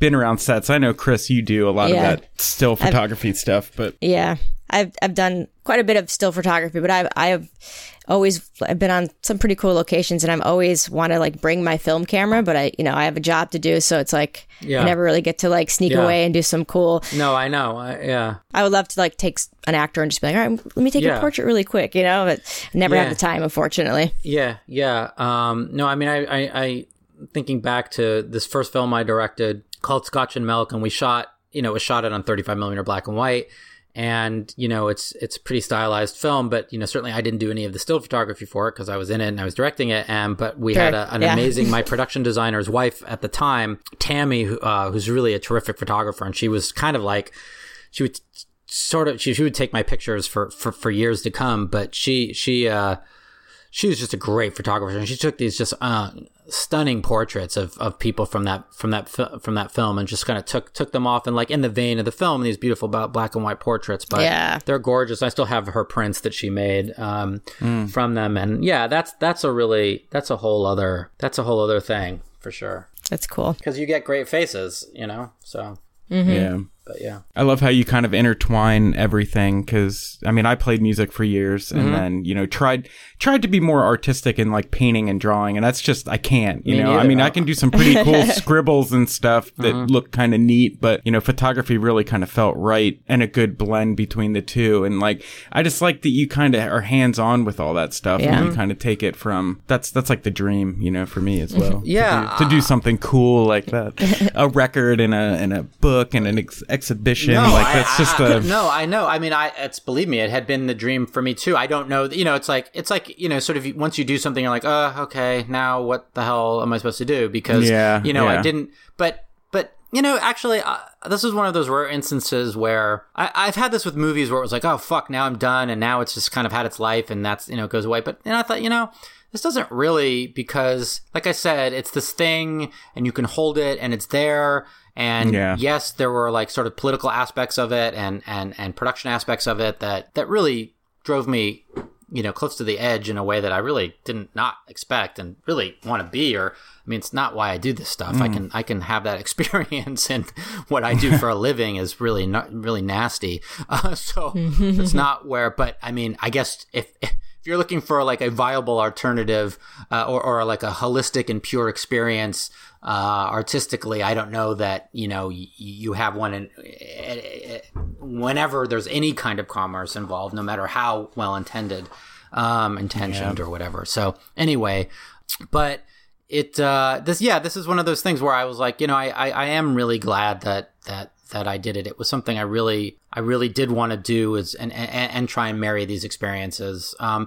been around sets. I know, Chris, you do a lot Yeah. of that still photography I've, stuff, but yeah, I've I've done quite a bit of still photography, but I've I've always I've been on some pretty cool locations, and I'm always want to like bring my film camera, but I you know I have a job to do, so it's like Yeah. I never really get to like sneak Yeah. away and do some cool. No, I know. I, yeah. I would love to like take an actor and just be like, all right, let me take Yeah. a portrait really quick, you know, but I never Yeah. have the time, unfortunately. Yeah, yeah. Um, no, I mean, I, I, I, thinking back to this first film I directed called Scotch and Milk, and we shot, you know, it was shot it on thirty-five millimeter black and white. And, you know, it's, it's a pretty stylized film, but, you know, certainly I didn't do any of the still photography for it because I was in it and I was directing it. And, but we Sure. had a, an Yeah. amazing, my production designer's wife at the time, Tammy, who, uh, who's really a terrific photographer. And she was kind of like, she would sort of, she, she would take my pictures for, for, for years to come, but she, she, uh, she was just a great photographer, and she took these just uh, stunning portraits of, of people from that from that fi- from that film, and just kind of took took them off, and like in the vein of the film, these beautiful black and white portraits. But Yeah. they're gorgeous. I still have her prints that she made um, Mm. from them, and yeah, that's that's a really that's a whole other that's a whole other thing for sure. That's cool. Because you get great faces, you know. So, yeah. but yeah, I love how you kind of intertwine everything because, I mean, I played music for years and Mm-hmm. then, you know, tried tried to be more artistic in like painting and drawing. And that's just, I can't, you Me know, I neither. mean, I can do some pretty cool scribbles and stuff that Mm-hmm. look kind of neat, but, you know, photography really kind of felt right and a good blend between the two. And like, I just like that you kind of are hands on with all that stuff Yeah. and you kind of take it from, that's, that's like the dream, you know, for me as well. Yeah. To do, to do something cool like that. A record and a, and a book and an ex- exhibition. like I- that's just I, a no. I know. I mean, I it's believe me, it had been the dream for me too. I don't know. You know, it's like it's like you know, sort of once you do something, you're like, oh, okay, now what the hell am I supposed to do? Because Yeah, you know, I yeah. didn't. But but you know, actually, uh, this is one of those rare instances where I, I've had this with movies where it was like, oh fuck, now I'm done, and now it's just kind of had its life, and that's you know goes away. But you know, I thought, you know. This doesn't really, because like I said, it's this thing and you can hold it and it's there. And Yeah. yes, there were like sort of political aspects of it and, and, and production aspects of it that, that really drove me, you know, close to the edge in a way that I really didn't not expect and really want to be, or, I mean, it's not why I do this stuff. I can, I can have that experience, and what I do for a living is really not really nasty. Uh, so it's not where, but I mean, I guess if, if you're looking for like a viable alternative, uh, or, or like a holistic and pure experience, uh, artistically, I don't know that, you know, y- you have one in, uh, whenever there's any kind of commerce involved, no matter how well intended, um, intentioned or whatever. So anyway, but it, uh, this, yeah, this is one of those things where I was like, you know, I, I, I am really glad that, that, that I did it. It was something I really, I really did want to do is, and, and, and try and marry these experiences. Um,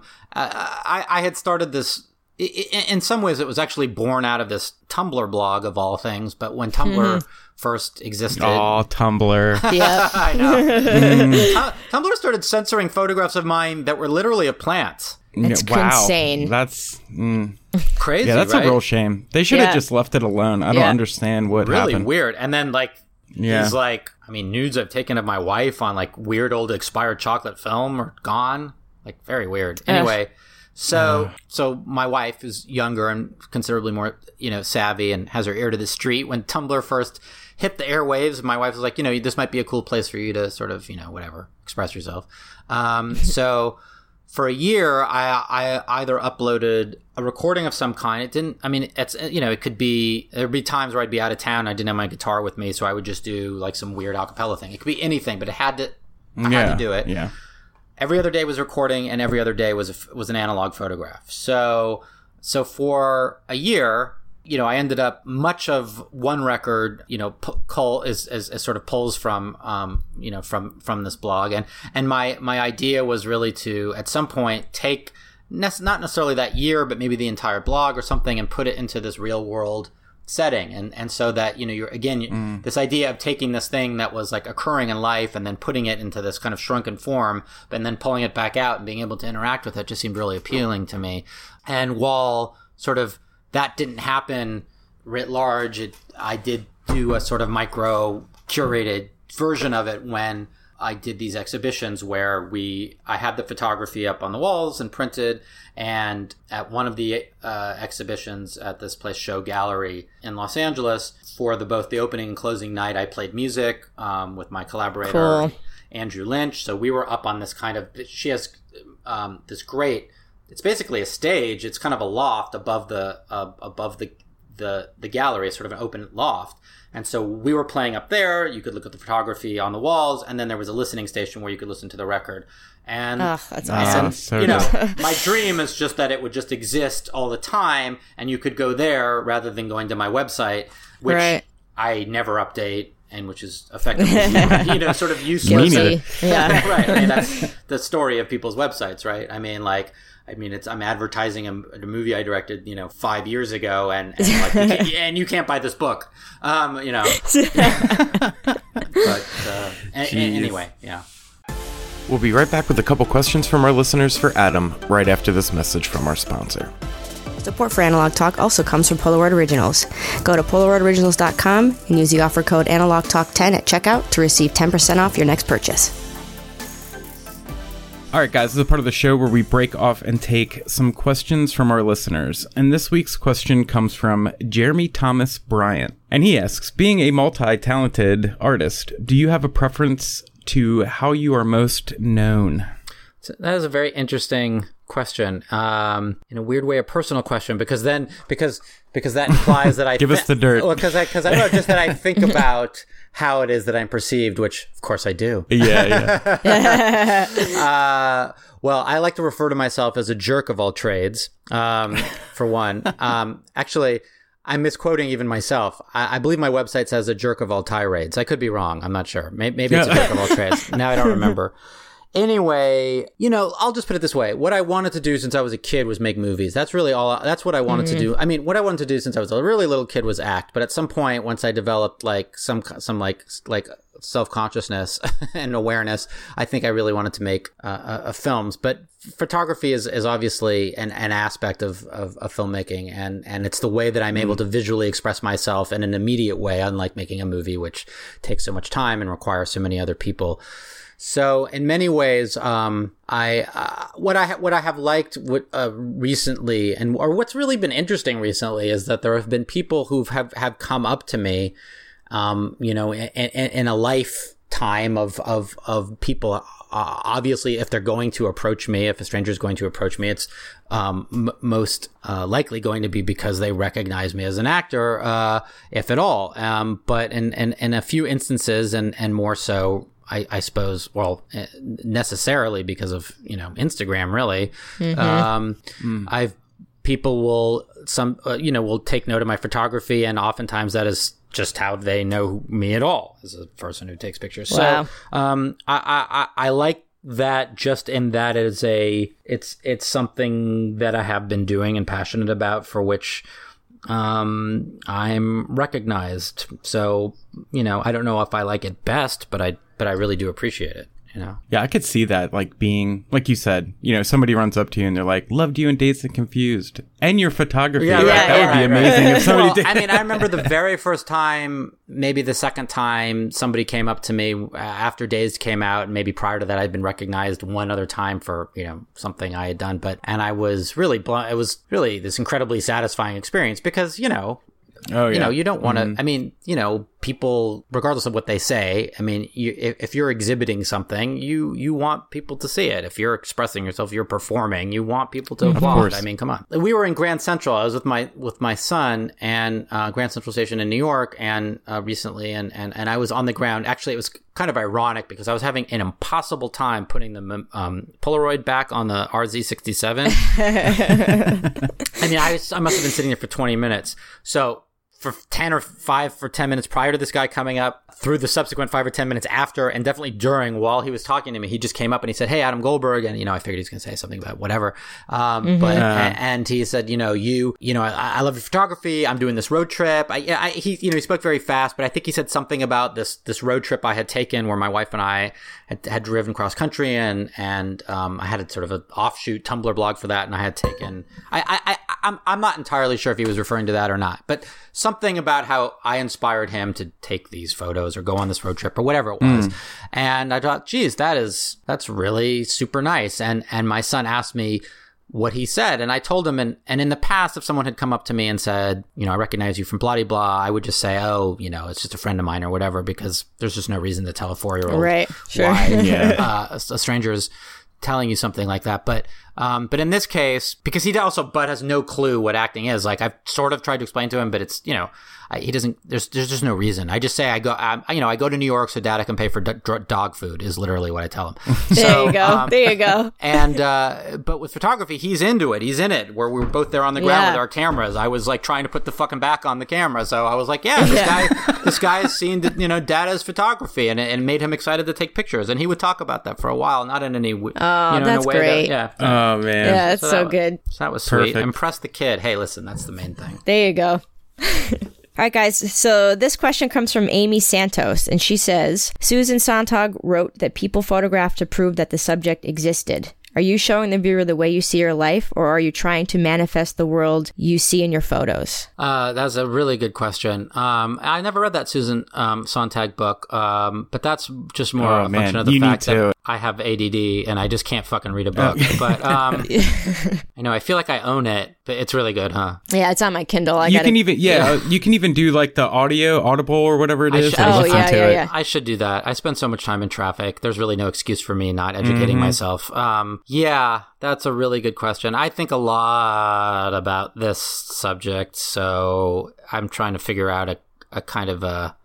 I, I had started this, in some ways it was actually born out of this Tumblr blog of all things, but when Tumblr Mm-hmm. first existed. oh Tumblr. Yeah. I know. Tu- Tumblr started censoring photographs of mine that were literally of plants. It's wow. insane. That's mm. Crazy, yeah, that's right? a real shame. They should have Yeah. just left it alone. I don't Yeah. understand what Really happened. weird. And then like Yeah. these like, I mean, nudes I've taken of my wife on like weird old expired chocolate film are gone. Like very weird. Anyway, so so my wife is younger and considerably more, you know, savvy and has her ear to the street. When Tumblr first hit the airwaves, my wife was like, you know, this might be a cool place for you to sort of, you know, whatever, express yourself. Um, so for a year, I, I either uploaded a recording of some kind. It didn't, I mean, it's, you know, it could be, there'd be times where I'd be out of town. I didn't have my guitar with me. So I would just do like some weird acapella thing. It could be anything, but it had to, I yeah. had to do it. Yeah. Every other day was recording, and every other day was a, was an analog photograph. So, so for a year, you know, I ended up much of one record, you know, pu- cull is, is, is sort of pulls from, um, you know, from, from this blog. And, and my, my idea was really to, at some point, take ne- not necessarily that year, but maybe the entire blog or something and put it into this real world setting. And, and so that, you know, you're, again, mm. this idea of taking this thing that was like occurring in life and then putting it into this kind of shrunken form, and then pulling it back out and being able to interact with it just seemed really appealing to me. And while sort of that didn't happen writ large, it, I did do a sort of micro curated version of it when I did these exhibitions where we, I had the photography up on the walls and printed. And at one of the uh, exhibitions at this place, Show Gallery in Los Angeles, for the both the opening and closing night, I played music um, with my collaborator, cool. Andrew Lynch. So we were up on this kind of, she has um, this great, it's basically a stage. It's kind of a loft above the uh, above the, the the gallery, sort of an open loft. And so we were playing up there. You could look at the photography on the walls, and then there was a listening station where you could listen to the record. And oh, that's and, awesome. So you know, my dream is just that it would just exist all the time, and you could go there rather than going to my website, which right. I never update, and which is effectively, you know, sort of useless. Guilty. Yeah. Right. I mean, that's the story of people's websites, right? I mean, like, I mean, it's I'm advertising a, a movie I directed, you know, five years ago, and and, like, you, can't, and you can't buy this book, um, you know. But uh, a, a, anyway, yeah. We'll be right back with a couple questions from our listeners for Adam right after this message from our sponsor. Support for Analog Talk also comes from Polaroid Originals. Go to polaroid originals dot com and use the offer code analog talk ten at checkout to receive ten percent off your next purchase. All right, guys, this is a part of the show where we break off and take some questions from our listeners. And this week's question comes from Jeremy Thomas Bryant. And he asks, being a multi-talented artist, do you have a preference to how you are most known? So that is a very interesting question. Um, in a weird way, a personal question, because then, because because that implies that I... Give th- us the dirt. Well, because I, because I don't know, just that I think about how it is that I'm perceived, which, of course, I do. Yeah, yeah. uh, well, I like to refer to myself as a jerk of all trades, um, for one. Um, actually, I'm misquoting even myself. I, I believe my website says a jerk of all tirades. I could be wrong. I'm not sure. Maybe, maybe it's a jerk of all trades. Now I don't remember. Anyway, you know, I'll just put it this way. What I wanted to do since I was a kid was make movies. That's really all. That's what I wanted mm-hmm. to do. I mean, what I wanted to do since I was a really little kid was act. But at some point, once I developed like some some like like self-consciousness and awareness, I think I really wanted to make uh, uh, films. But photography is, is obviously an, an aspect of, of, of filmmaking, and, and it's the way that I'm mm-hmm. able to visually express myself in an immediate way, unlike making a movie, which takes so much time and requires so many other people. So in many ways, um, I uh, what I ha- what I have liked what, uh, recently, and or what's really been interesting recently, is that there have been people who have, have come up to me, um, you know, in, in, in a lifetime of of of people. Uh, obviously, if they're going to approach me, if a stranger is going to approach me, it's um, m- most uh, likely going to be because they recognize me as an actor, uh, if at all. Um, but in, in in a few instances, and and more so. I, I suppose, well, necessarily because of, you know, Instagram, really. Mm-hmm. Um, mm. I've, people will, some, uh, you know, will take note of my photography, and oftentimes that is just how they know me at all, as a person who takes pictures. Wow. So, um, I, I, I like that just in that it is a, it's, it's something that I have been doing and passionate about, for which, um, I'm recognized. So, you know, I don't know if I like it best, but I, but I really do appreciate it, you know? Yeah, I could see that, like, being, like you said, you know, somebody runs up to you and they're like, loved you in Dazed and Confused. And your photography. Yeah, like, right, that yeah, would be right, amazing right. if somebody well, did. I mean, I remember the very first time, maybe the second time, somebody came up to me after Dazed came out, and maybe prior to that, I'd been recognized one other time for, you know, something I had done. But, and I was really, bl- it was really this incredibly satisfying experience because, you know, Oh, yeah. You know, you don't want to, mm-hmm. I mean, you know, people, regardless of what they say, I mean, you, if, if you're exhibiting something, you, you want people to see it. If you're expressing yourself, you're performing, you want people to applaud. I mean, come on. We were in Grand Central. I was with my, with my son and, uh, Grand Central Station in New York and, uh, recently, and, and, and I was on the ground. Actually, it was kind of ironic because I was having an impossible time putting the, um, Polaroid back on the R Z sixty-seven. I mean, I, was, I must have been sitting there for twenty minutes. So, for ten or five for ten minutes prior to this guy coming up, through the subsequent five or ten minutes after, and definitely during, while he was talking to me, he just came up and he said, "Hey, Adam Goldberg," and, you know, I figured he was going to say something about whatever. Um, mm-hmm. But, uh, and he said, you know, you, you know, I, I love your photography. I'm doing this road trip. I, I, he, you know, he spoke very fast, but I think he said something about this, this road trip I had taken where my wife and I had, had driven cross country, and, and, um, I had a sort of an offshoot Tumblr blog for that. And I had taken, I, I, I'm I'm not entirely sure if he was referring to that or not, but something about how I inspired him to take these photos or go on this road trip or whatever it was. Mm. And I thought, geez, that is that's really super nice. And and my son asked me what he said, and I told him, and, and in the past, if someone had come up to me and said, you know, I recognize you from blah, blah, blah, I would just say, oh, you know, it's just a friend of mine or whatever, because there's just no reason to tell a four-year-old right, sure. why yeah. uh, a, a stranger is telling you something like that. But um, but in this case, because he also but has no clue what acting is, like I've sort of tried to explain to him, but it's, you know, I, he doesn't, there's there's just no reason. I just say I go, I, you know, I go to New York so Dad can pay for d- dog food is literally what I tell him. There so, you go. Um, there you go. And, uh, but with photography, he's into it. He's in it, where we were both there on the ground yeah. with our cameras. I was like trying to put the fucking back on the camera. So I was like, yeah, this yeah. guy, this guy has seen, you know, Dada's photography, and it made him excited to take pictures. And he would talk about that for a while, not in any, oh, you know, that's in a way great. that, yeah. Oh, man. Yeah, that's so, so that, good. So that was sweet. Perfect. Impress the kid. Hey, listen, that's the main thing. There you go. All right, guys. So this question comes from Amy Santos, and she says, Susan Sontag wrote that people photographed to prove that the subject existed. Are you showing the viewer the way you see your life, or are you trying to manifest the world you see in your photos? Uh, that's a really good question. Um, I never read that Susan um, Sontag book, um, but that's just more oh, a man. function of the you fact need to. that I have A D D and I just can't fucking read a book. But um, I know I feel like I own it, but it's really good, huh? Yeah, it's on my Kindle. I you gotta, can even yeah, yeah, you can even do like the audio, Audible or whatever it is. should, oh listen yeah, to yeah, it. yeah. I should do that. I spend so much time in traffic. There's really no excuse for me not educating mm-hmm. myself. Um, yeah, that's a really good question. I think a lot about this subject, so I'm trying to figure out a, a kind of a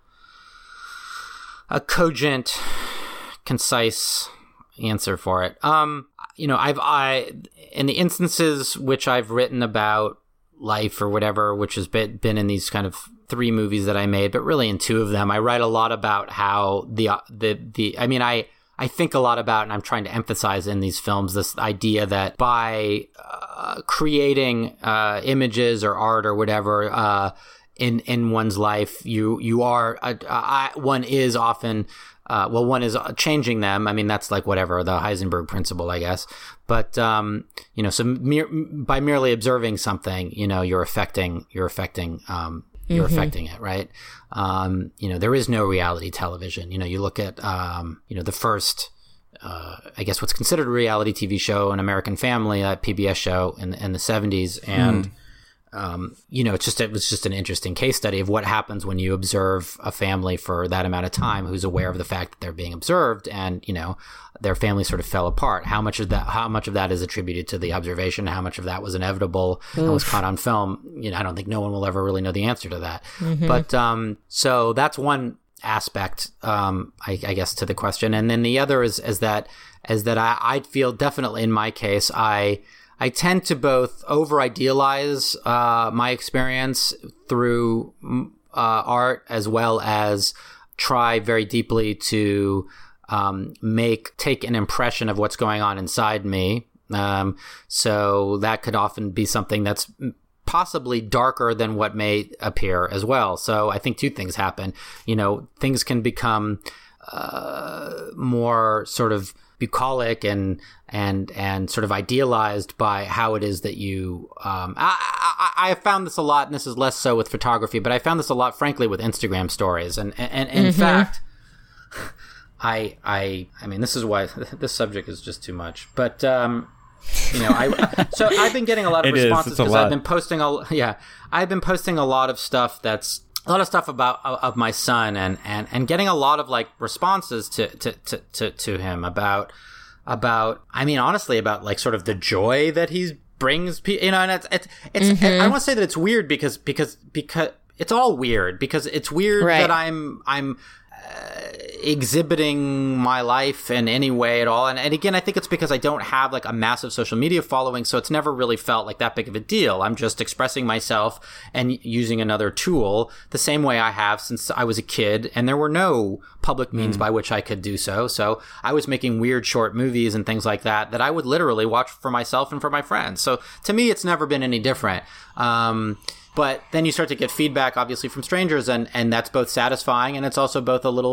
a cogent, concise answer for it. Um, you know, I've I in the instances which I've written about life or whatever, which has been been in these kind of three movies that I made, but really in two of them, I write a lot about how the the the. I mean, I. I think a lot about, and I'm trying to emphasize in these films, this idea that by uh, creating uh, images or art or whatever uh, in in one's life, you you are uh, I, one is often uh, well, one is changing them. I mean, that's like whatever the Heisenberg principle, I guess. But um, you know, so mere, by merely observing something, you know, you're affecting you're affecting. Um, You're mm-hmm. affecting it, right? Um, you know, there is no reality television. You know, you look at, um, you know, the first, uh, I guess what's considered a reality T V show, An American Family, a P B S show in, in the seventies. And, mm. um, you know, it's just, it was just an interesting case study of what happens when you observe a family for that amount of time who's aware of the fact that they're being observed, and, you know, their family sort of fell apart. How much of that, how much of that is attributed to the observation? How much of that was inevitable Oof. and was caught on film? You know, I don't think no one will ever really know the answer to that. Mm-hmm. But, um, so that's one aspect, um, I, I guess, to the question. And then the other is, is that, is that I, I feel definitely in my case, I, I tend to both over idealize, uh, my experience through, uh, art, as well as try very deeply to, Um, make, take an impression of what's going on inside me. Um, so that could often be something that's possibly darker than what may appear as well. So I think two things happen. You know, things can become, uh, more sort of bucolic and, and, and sort of idealized by how it is that you, um, I, I, I have found this a lot, and this is less so with photography, but I found this a lot, frankly, with Instagram stories. And, and, and in mm-hmm. fact, I, I, I mean, this is why this subject is just too much. But, um, you know, I, so I've been getting a lot of it responses because lot. I've been posting a, yeah, I've been posting a lot of stuff that's a lot of stuff about of my son, and, and, and getting a lot of like responses to, to, to, to, to him about, about, I mean, honestly, about like sort of the joy that he brings people, you know, and it's, it's, it's mm-hmm. I don't want to say that it's weird because, because, because it's all weird because it's weird right. that I'm, I'm, Uh, exhibiting my life in any way at all. And, and again, I think it's because I don't have like a massive social media following, so it's never really felt like that big of a deal. I'm just expressing myself and using another tool the same way I have since I was a kid, and there were no public means mm. by which I could do so. So I was making weird short movies and things like that that I would literally watch for myself and for my friends. So to me, it's never been any different. Um, But then you start to get feedback, obviously, from strangers, and, and that's both satisfying, and it's also both a little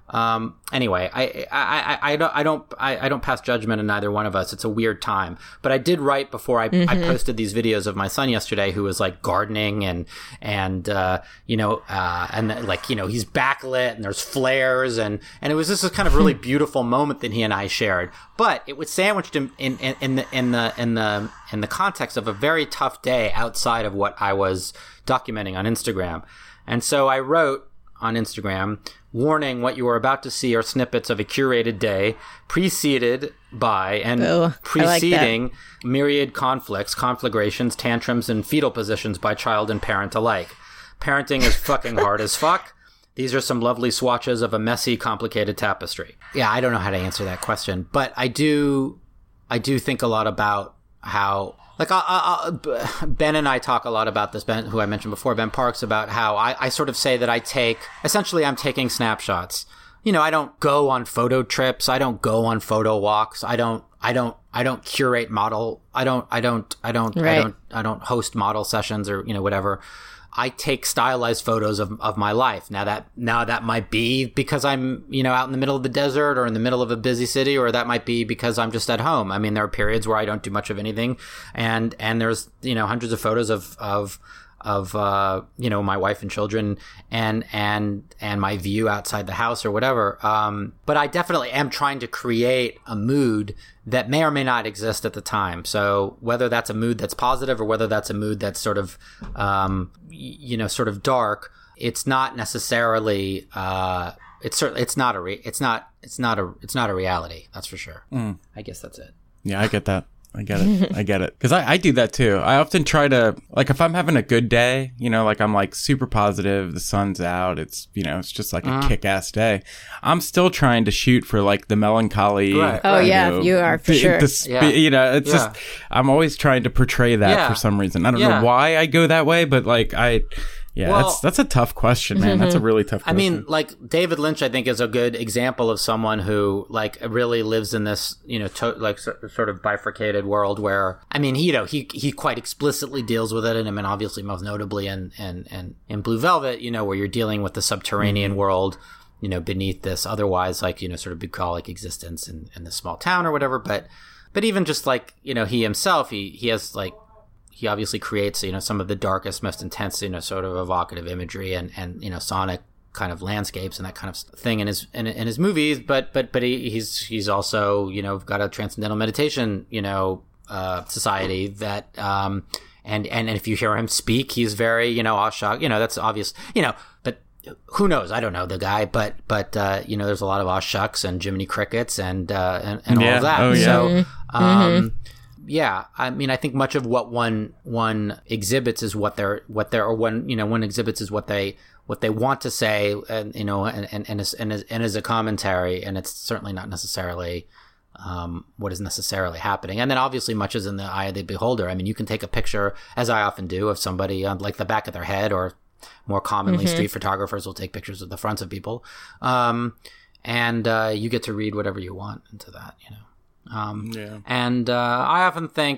Um, anyway, I, I, I, I don't, I don't, I, I don't pass judgment on either one of us. It's a weird time, but I did write before I, mm-hmm. I posted these videos of my son yesterday, who was like gardening and, and, uh, you know, uh, and like, you know, he's backlit and there's flares and, and it was just a kind of really beautiful moment that he and I shared, but it was sandwiched in, in, in, in the, in the, in the, in the context of a very tough day outside of what I was documenting on Instagram. And so I wrote on Instagram, warning, what you are about to see are snippets of a curated day preceded by and Ooh, preceding like myriad conflicts, conflagrations, tantrums, and fetal positions by child and parent alike. Parenting is fucking hard as fuck. These are some lovely swatches of a messy, complicated tapestry. Yeah, I don't know how to answer that question, but I do, I do think a lot about how, like, I, I, I, Ben and I talk a lot about this, Ben, who I mentioned before, Ben Parks, about how I, I sort of say that I take, essentially I'm taking snapshots. You know, I don't go on photo trips. I don't go on photo walks. I don't, I don't, I don't curate model. I don't, I don't, I don't, right. I don't, I don't host model sessions or, you know, whatever. I take stylized photos of, of my life. Now that, now that might be because I'm, you know, out in the middle of the desert or in the middle of a busy city, or that might be because I'm just at home. I mean, there are periods where I don't do much of anything. And, and there's, you know, hundreds of photos of, of, of, uh, you know, my wife and children and, and, and my view outside the house or whatever. Um, but I definitely am trying to create a mood that may or may not exist at the time. So whether that's a mood that's positive or whether that's a mood that's sort of, um, you know, sort of dark, it's not necessarily, uh, it's certainly, it's not a, re- it's not, it's not a, it's not a reality. That's for sure. Mm. I guess that's it. Yeah, I get that. I get it. I get it. Because I, I do that too. I often try to, like, if I'm having a good day, you know, like I'm like super positive, the sun's out, it's, you know, it's just like uh-huh. a kick-ass day. I'm still trying to shoot for like the melancholy. Right, oh, right. yeah, you know, you are for the, sure. the sp- Yeah. You know, it's Yeah. just, I'm always trying to portray that Yeah. for some reason. I don't Yeah. know why I go that way, but like I, yeah, Well, that's that's a tough question, man. That's a really tough I question. mean, like David Lynch, I think is a good example of someone who like really lives in this, you know, to- like so- sort of bifurcated world where, I mean, he, you know, he he quite explicitly deals with it, and I mean, obviously, most notably in in in, in Blue Velvet, you know, where you're dealing with the subterranean mm-hmm. world, you know, beneath this otherwise like, you know, sort of bucolic existence in in this small town or whatever. But but even just like, you know, he himself, he he has like. He obviously creates, you know, some of the darkest, most intense, you know, sort of evocative imagery and, and you know, sonic kind of landscapes and that kind of thing in his in, in his movies. But but but he, he's he's also, you know, got a transcendental meditation, you know, uh, society that um and, and and if you hear him speak, he's very, you know, awestruck. You know, that's obvious. You know, but who knows? I don't know the guy, but but uh, you know, there's a lot of aweshucks and Jiminy Crickets and uh, and, and yeah. all of that. Oh, yeah. So. Mm-hmm. Um, Yeah, I mean, I think much of what one one exhibits is what they're what they're or one you know one exhibits is what they what they want to say, and you know, and and and as, and as, and as a commentary, and it's certainly not necessarily um, what is necessarily happening. And then obviously, much is in the eye of the beholder. I mean, you can take a picture, as I often do, of somebody on like the back of their head, or more commonly, mm-hmm. street photographers will take pictures of the fronts of people, um, and uh, you get to read whatever you want into that, you know. Um, yeah. And uh, I often think,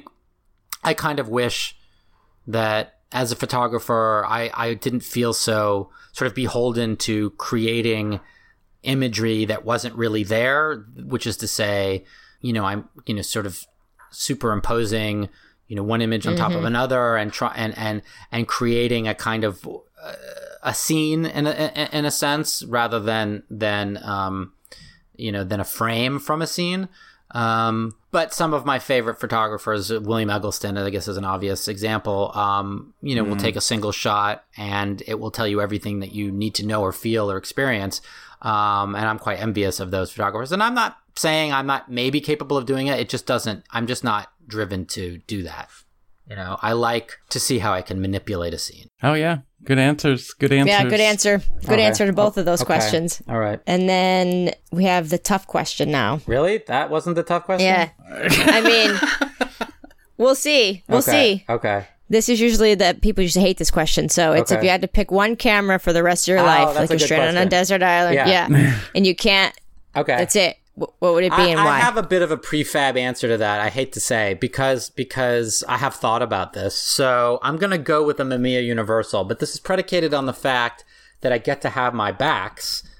I kind of wish that as a photographer, I, I didn't feel so sort of beholden to creating imagery that wasn't really there, which is to say, you know, I'm, you know, sort of superimposing, you know, one image on mm-hmm. top of another and try and, and, and creating a kind of uh, a scene in a, in a sense, rather than, than, um, you know, than a frame from a scene. Um, but some of my favorite photographers, William Eggleston, I guess is an obvious example, um, you know, mm. will take a single shot and it will tell you everything that you need to know or feel or experience. Um, and I'm quite envious of those photographers. And I'm not saying I'm not maybe capable of doing it. It just doesn't, I'm just not driven to do that. You know, I like to see how I can manipulate a scene. Oh, yeah. Good answers. Good answers. Yeah, good answer. Good okay. answer to both of those okay. questions. All right. And then we have the tough question now. Really? That wasn't the tough question? Yeah. I mean, we'll see. We'll okay. see. Okay. This is usually that people used to hate this question. So it's okay. if you had to pick one camera for the rest of your oh, life, like you're stranded question. on a desert island. Yeah. yeah. And you can't. Okay. That's it. What would it be I, and I why? I have a bit of a prefab answer to that, I hate to say, because because I have thought about this. So I'm going to go with the Mamiya Universal, but this is predicated on the fact that I get to have my backs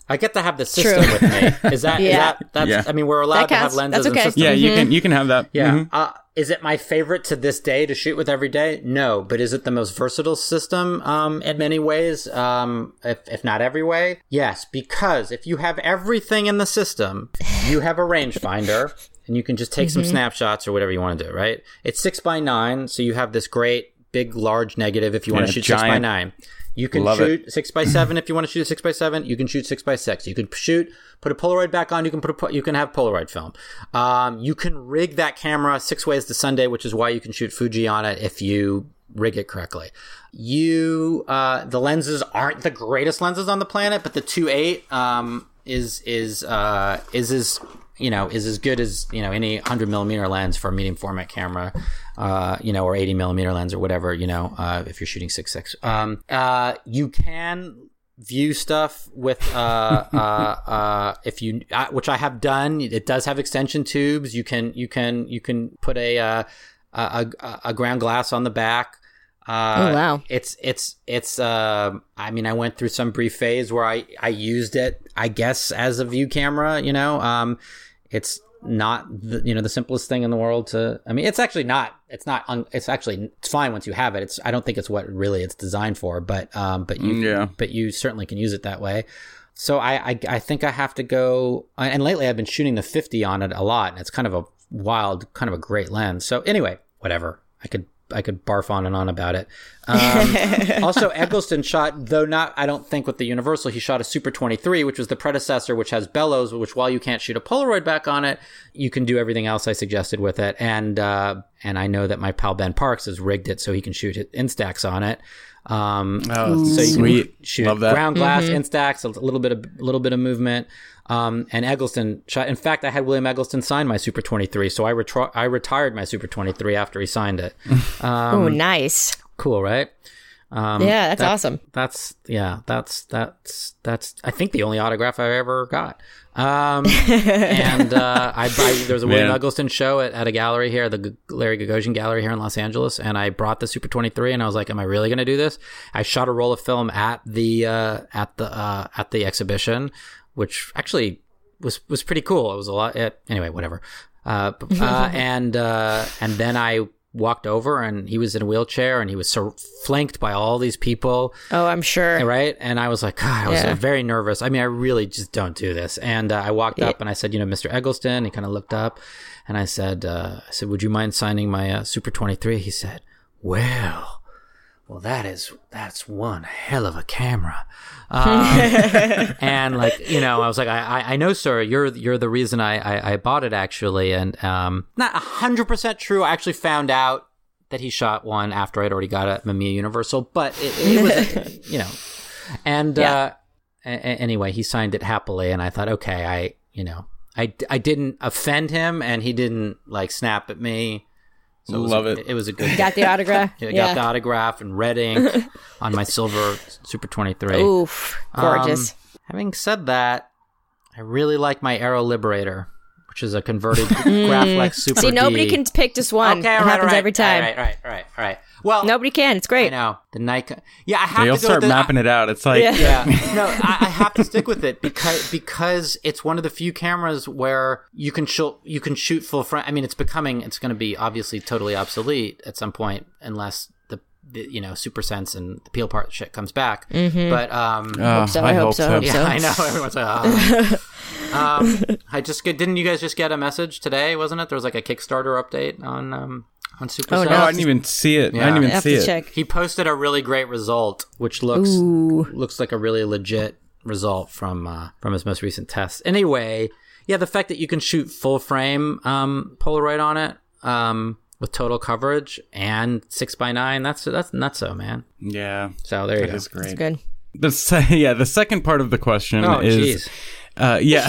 I get to have the system True. with me. Is that, Yeah. is that that's, Yeah. I mean, we're allowed That to have counts. lenses That's okay. and systems. Yeah, you can you can have that. Yeah. Mhm. Uh, is it my favorite to this day to shoot with every day? No. But is it the most versatile system um, in many ways? Um, if, if not every way? Yes. Because if you have everything in the system, you have a rangefinder and you can just take some snapshots or whatever you want to do, right? It's six by nine. So you have this great big, large negative if you want Yeah, to shoot six by giant. nine. You can Love shoot six by seven if you want to shoot a six by seven. You can shoot six by six. You can shoot, put a Polaroid back on. You can put a, po- you can have Polaroid film. Um, you can rig that camera six ways to Sunday, which is why you can shoot Fuji on it if you rig it correctly. You, uh, the lenses aren't the greatest lenses on the planet, but the two eight um, is is uh, is is you know is as good as you know any hundred millimeter lens for a medium format camera. Uh, you know, or eighty millimeter lens or whatever, you know, uh, if you're shooting six six. Um, uh, you can view stuff with, uh, uh, uh, if you, uh, which I have done, it does have extension tubes. You can, you can, you can put a, uh, a, a, a ground glass on the back. Uh, Oh, wow. It's, it's, it's, uh, I mean, I went through some brief phase where I, I used it, I guess, as a view camera, you know, um, it's, not the, you know the simplest thing in the world to I mean it's actually not it's not un, it's actually it's fine once you have it. It's I don't think it's what really it's designed for, but um but you Yeah. but you certainly can use it that way. So I, I I think I have to go, and lately I've been shooting the fifty on it a lot, and it's kind of a wild, kind of a great lens. So anyway, whatever. I could I could barf on and on about it. Um, also, Eggleston shot, though not, I don't think with the Universal, he shot a Super twenty-three, which was the predecessor, which has bellows, which while you can't shoot a Polaroid back on it, you can do everything else I suggested with it. And uh, and I know that my pal Ben Parks has rigged it so he can shoot it Instax on it. Um, Oh, so you sweet. can shoot Love that. ground glass, Instax, a little bit of a little bit of movement. Um, and Eggleston shot. In fact, I had William Eggleston sign my Super twenty-three, so I retro- I retired my Super twenty-three after he signed it. Um, Oh, nice. Cool, right? Um, Yeah, that's that- awesome. That's yeah, that's that's that's I think the only autograph I ever got. Um, and uh, I, I there was a William Man. Eggleston show at, at a gallery here, the G- Larry Gagosian Gallery here in Los Angeles, and I brought the Super twenty-three, and I was like, "Am I really going to do this?" I shot a roll of film at the uh, at the uh, at the exhibition, which actually was was pretty cool. It was a lot. It, anyway, whatever. Uh, uh, and uh, and then I walked over, and he was in a wheelchair, and he was so flanked by all these people. Oh, I'm sure. Right. And I was like, God, I was Yeah. uh, very nervous. I mean, I really just don't do this. And uh, I walked up and I said, you know, Mister Eggleston. He kind of looked up and I said, uh, I said, would you mind signing my uh, Super twenty-three? He said, well, well, that is, that's one hell of a camera. Um, and like, you know, I was like, I, I, I know, sir, you're, you're the reason I, I, I bought it actually. And, um, not a hundred percent true. I actually found out that he shot one after I'd already got a Mamiya Universal, but it, it was, you know, and, Yeah. uh, a- a- anyway, he signed it happily. And I thought, okay, I, you know, I, I didn't offend him and he didn't like snap at me. So it was Love a, it. It was a good, Got the autograph. I yeah. got the autograph and red ink on my silver Super twenty-three. Oof. Gorgeous. Um, having said that, I really like my Aero Liberator, which is a converted Graflex Super See, nobody D. can pick just one. Okay, it all right, happens all right, every time. All right, all right, all right, all right. Well, Nobody can. It's I great. know the Nikon. Yeah, I have You'll to go start with the, mapping it out. It's like, Yeah. Yeah, no, I, I have to stick with it because because it's one of the few cameras where you can shoot you can shoot full frame. I mean, it's becoming it's going to be obviously totally obsolete at some point unless the, the you know Super Sense and the peel part shit comes back. Mm-hmm. But um, oh, so, I, I hope hope so, so. hope yeah, so. I know everyone's like, oh. um, I just get, didn't you guys just get a message today? Wasn't it? There was like a Kickstarter update on um on Super Oh, Sense. no. Oh, I didn't even see it. I Yeah. didn't I even have see to it. check. He posted a really great result, which looks Ooh. looks like a really legit result from uh, from his most recent test. Anyway, yeah, the fact that you can shoot full frame um, Polaroid on it um, with total coverage and six by nine, that's that's nutso, man. Yeah, So there you that go. is great. It's good. The se- yeah, the second part of the question Oh, is, jeez. uh, yeah.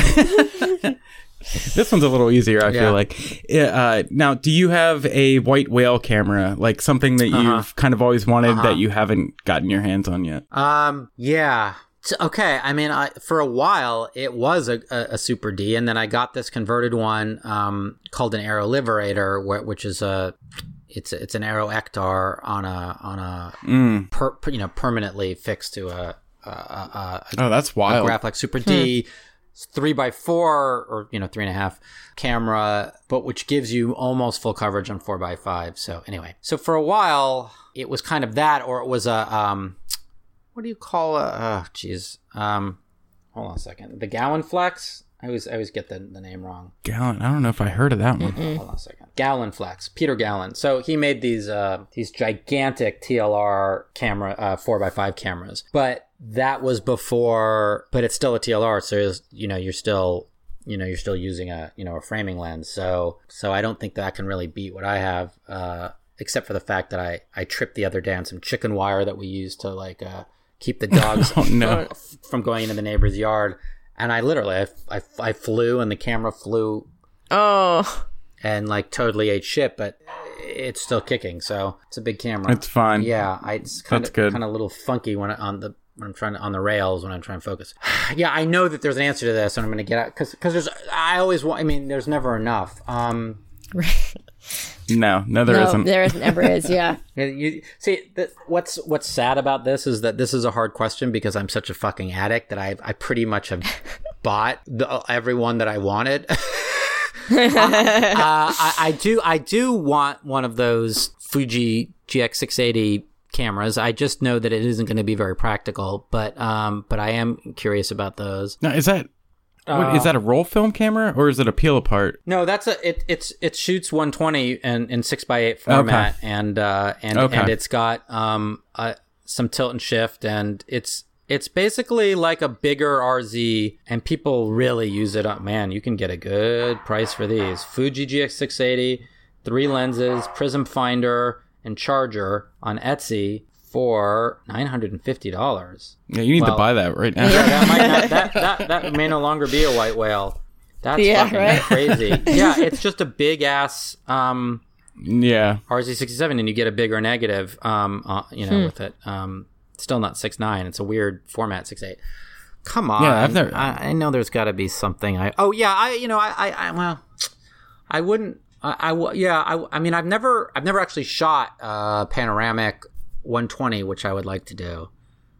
This one's a little easier, I Yeah. feel like. Uh, now, do you have a white whale camera, like something that Uh-huh. you've kind of always wanted Uh-huh. that you haven't gotten your hands on yet? Um, yeah. So, okay. I mean, I, for a while it was a, a, a Super D, and then I got this converted one um, called an Aero Liberator, wh- which is a it's it's an Aero Ektar on a on a Mm. per, per- you know permanently fixed to a a, a, a oh, that's wild. A Graflex Super D. Hmm. Three by four or, you know, three and a half camera, but which gives you almost full coverage on four by five. So anyway, so for a while it was kind of that, or it was a, um, what do you call a, oh geez. Um, hold on a second. The Gallon Flex. I always, I always get the, the name wrong. Gallon. I don't know if I heard of that one. Mm-mm. Hold on a second. Gallon Flex. Peter Gallon. So he made these, uh, these gigantic T L R camera, uh, four by five cameras, but that was before, but it's still a T L R. So, you know, you're still, you know, you're still using a, you know, a framing lens. So, so I don't think that can really beat what I have, uh, except for the fact that I, I tripped the other day on some chicken wire that we used to like, uh, keep the dogs oh, no. from going into the neighbor's yard. And I literally, I, I, I flew and the camera flew. Oh. And like totally ate shit, but it's still kicking. So it's a big camera. It's fine. Yeah. I, it's kind That's of, good. kind of a little funky when I, on the, when I'm trying to, on the rails, when I'm trying to focus. Yeah, I know that there's an answer to this, and I'm going to get out because because there's I always want. I mean, there's never enough. Um, no, no, there no, isn't. There never is. Yeah. You, see, the, what's what's sad about this is that this is a hard question because I'm such a fucking addict that I I pretty much have bought the, every one that I wanted. uh, I, I do I do want one of those Fuji G X six eighty cameras. I just know that it isn't going to be very practical, but um, but I am curious about those. Now, is that what, uh, is that a roll film camera or is it a peel apart? No, that's a it. It's it shoots one twenty and in six by eight format, okay. and uh, and okay. and it's got um uh, some tilt and shift, and it's it's basically like a bigger R Z, and people really use it up. Man, you can get a good price for these Fuji G X six eighty, three lenses, prism finder, and charger on Etsy for nine hundred fifty dollars. Yeah, you need well, to buy that right now. Yeah, that might not, that, that, that may no longer be a white whale. That's yeah, fucking right? crazy. Yeah, it's just a big ass um, yeah. R Z sixty-seven, and you get a bigger negative, um, uh, you know, hmm. with it. Um, still not six nine. It's a weird format, six eight. Come on. Yeah, I've never... I, I know there's got to be something. I Oh, yeah, I, you know, I, I, I well, I wouldn't... I, I yeah I, I mean I've never I've never actually shot uh panoramic one twenty, which I would like to do.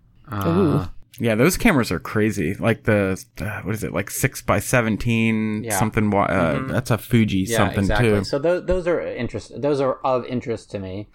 Uh, yeah, those cameras are crazy. Like the uh, what is it? Like six by seventeen yeah. something. Uh, mm-hmm. That's a Fuji yeah, something exactly. too. So those those are interest. Those are of interest to me.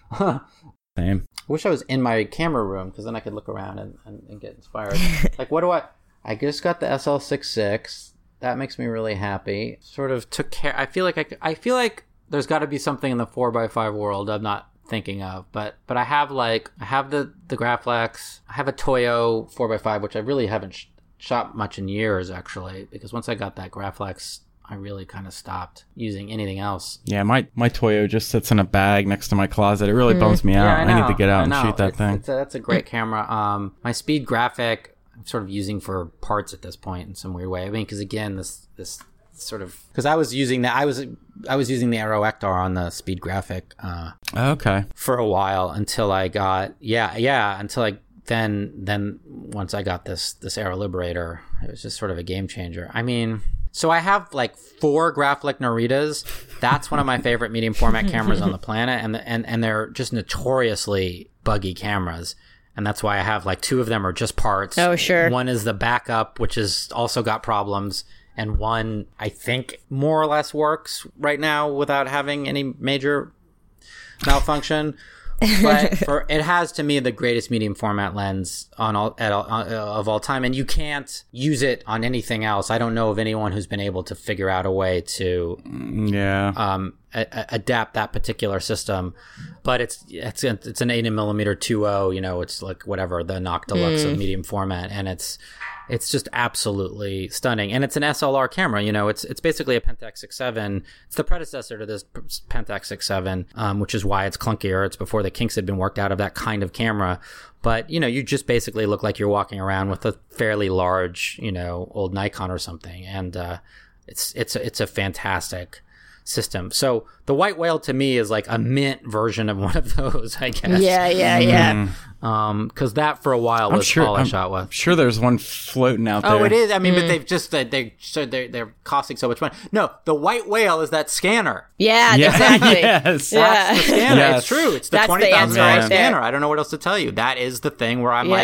Same. I wish I was in my camera room because then I could look around and, and, and get inspired. Like, what do I? I just got the S L sixty-six. That makes me really happy. Sort of took care. I feel like I, I feel like there's got to be something in the four by five world I'm not thinking of, but but I have like I have the the Graflex. I have a Toyo four by five, which I really haven't sh- shot much in years actually, because once I got that Graflex, I really kind of stopped using anything else. Yeah, my my Toyo just sits in a bag next to my closet. It really mm. bums me out. Yeah, I, I need to get out and shoot that it's, thing. It's a, that's a great camera. Um, my Speed Graphic, I'm sort of using for parts at this point in some weird way. I mean, because again, this this sort of because I was using the I was I was using the Aero Ektar on the Speed Graphic. Uh, okay. For a while until I got yeah yeah until I then then once I got this this Aero Liberator, it was just sort of a game changer. I mean. So I have like four Graflex Naritas. That's one of my favorite medium format cameras on the planet, and the, and and they're just notoriously buggy cameras. And that's why I have like two of them are just parts. Oh, sure. One is the backup, which has also got problems, and one I think more or less works right now without having any major malfunction. But for, it has to me the greatest medium format lens on all, at all uh, of all time, and you can't use it on anything else. I don't know of anyone who's been able to figure out a way to yeah um, a- adapt that particular system. But it's it's it's an eighty millimeter two point oh, you know, it's like whatever the Noc Deluxe mm. of medium format, and it's it's just absolutely stunning. And it's an S L R camera, you know, it's it's basically a Pentax six seven. It's the predecessor to this Pentax six seven, um, which is why it's clunkier. It's before the kinks had been worked out of that kind of camera. But, you know, you just basically look like you're walking around with a fairly large, you know, old Nikon or something. And uh, it's it's a, it's a fantastic system. So the White Whale to me is like a mint version of one of those, I guess. Yeah, yeah, yeah. Mm. Um, because that for a while was sure, all I I'm shot with. Sure, there's one floating out there. Oh, it is. I mean, mm. but they've just they they so they're they're costing so much money. No, the White Whale is that scanner. Yeah, yeah. exactly. Yes. That's yeah. the scanner. Yes. It's true. It's the That's twenty thousand the dollar answer right scanner. there. I don't know what else to tell you. That is the thing where I'm yeah. like,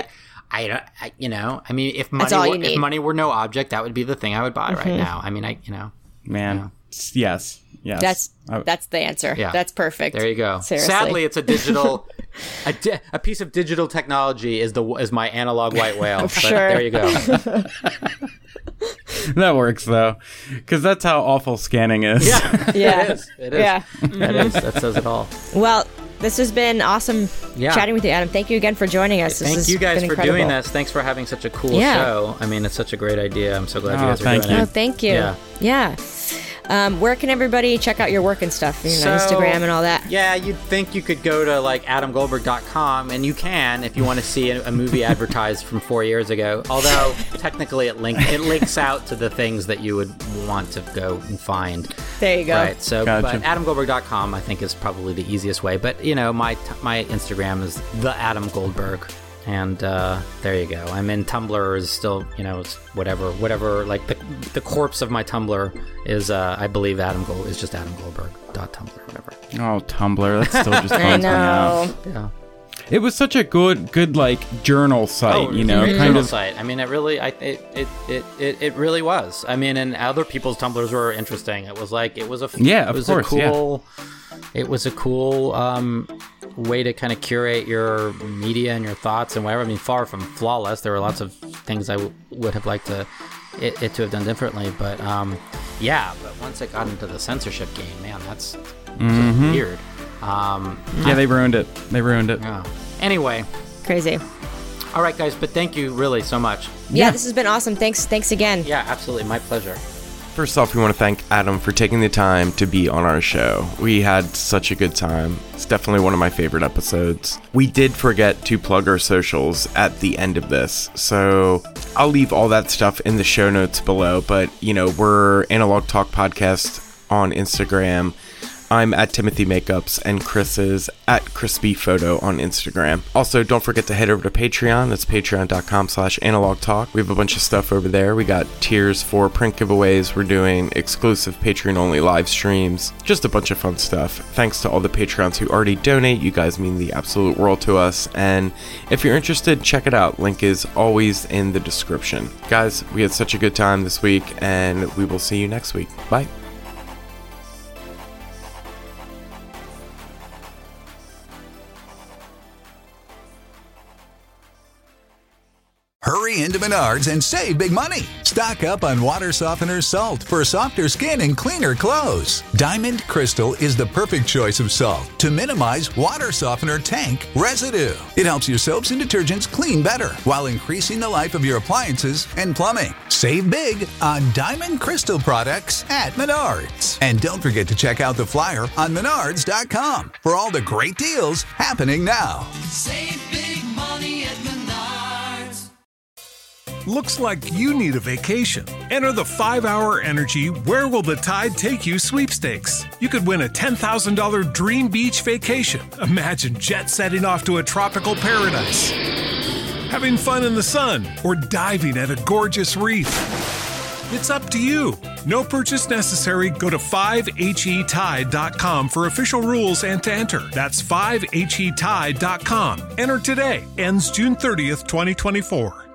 I don't, I, you know, I mean, if money, That's all you were, need. if money were no object, that would be the thing I would buy mm-hmm. right now. I mean, I, you know, man, you know. yes, yes. That's I, that's the answer. Yeah. That's perfect. There you go. Seriously. Sadly, it's a digital, a, di- a piece of digital technology is the is my analog white whale. But Sure. There you go. That works though, because that's how awful scanning is. Yeah, Yeah. it is. It is. Yeah. That is. That says it all. Well, this has been awesome Yeah. chatting with you, Adam. Thank you again for joining us. This Thank has you guys been for incredible. doing this. Thanks for having such a cool Yeah. show. I mean, it's such a great idea. I'm so glad Oh, you guys are thank doing you. Oh, it. thank you. Yeah. Yeah. Um, where can everybody check out your work and stuff? You know, So, Instagram and all that. Yeah, you'd think you could go to like adam goldberg dot com, and you can if you want to see a, a movie advertised from four years ago. Although technically it link it links out to the things that you would want to go and find. There you go. Right. So, Gotcha. but adam goldberg dot com I think is probably the easiest way. But you know, my my Instagram is the Adam Goldberg. And uh, there you go. I'm in Tumblr is still, you know, it's whatever, whatever. Like the the corpse of my Tumblr is, uh, I believe, Adam Gold is just adam goldberg dot tumblr, whatever. Oh, Tumblr. That's still just I fun to know. have. Yeah. It was such a good, good like journal site. Oh, you know, it's a kind journal of. site. I mean, it really, I, it, it, it, it, it really was. I mean, and other people's Tumblrs were interesting. It was like, it was a, Yeah, it of was course, a cool, it was a cool um, way to kind of curate your media and your thoughts and whatever. I mean, far from flawless. There were lots of things I w- would have liked to it, it to have done differently, but um, yeah. But once it got into the censorship game, man, that's, that's Mhm. weird. Um, Yeah, they ruined it. They ruined it. yeah. Anyway, Crazy. all right, guys. But thank you really so much. Yeah, Yeah. this has been awesome. Thanks. Thanks again. Yeah, absolutely. My pleasure. First off, we want to thank Adam for taking the time to be on our show. We had such a good time. It's definitely one of my favorite episodes. We did forget to plug our socials at the end of this, so I'll leave all that stuff in the show notes below. But, you know, we're Analog Talk Podcast on Instagram. I'm at Timothy Makeups, and Chris is at Crispy Photo on Instagram. Also, don't forget to head over to Patreon. That's patreon.com slash analog talk. We have a bunch of stuff over there. We got tiers for print giveaways. We're doing exclusive Patreon-only live streams. Just a bunch of fun stuff. Thanks to all the Patreons who already donate. You guys mean the absolute world to us. And if you're interested, check it out. Link is always in the description. Guys, we had such a good time this week, and we will see you next week. Bye. Hurry into Menards and save big money. Stock up on water softener salt for softer skin and cleaner clothes. Diamond Crystal is the perfect choice of salt to minimize water softener tank residue. It helps your soaps and detergents clean better while increasing the life of your appliances and plumbing. Save big on Diamond Crystal products at Menards. And don't forget to check out the flyer on menards dot com for all the great deals happening now. Save big money at Menards. Looks like you need a vacation. Enter the five hour Energy Where Will the Tide Take You sweepstakes. You could win a ten thousand dollars dream beach vacation. Imagine jet setting off to a tropical paradise, having fun in the sun, or diving at a gorgeous reef. It's up to you. No purchase necessary. Go to five H E tide dot com for official rules and to enter. That's five H E tide dot com. Enter today. Ends June thirtieth, twenty twenty-four.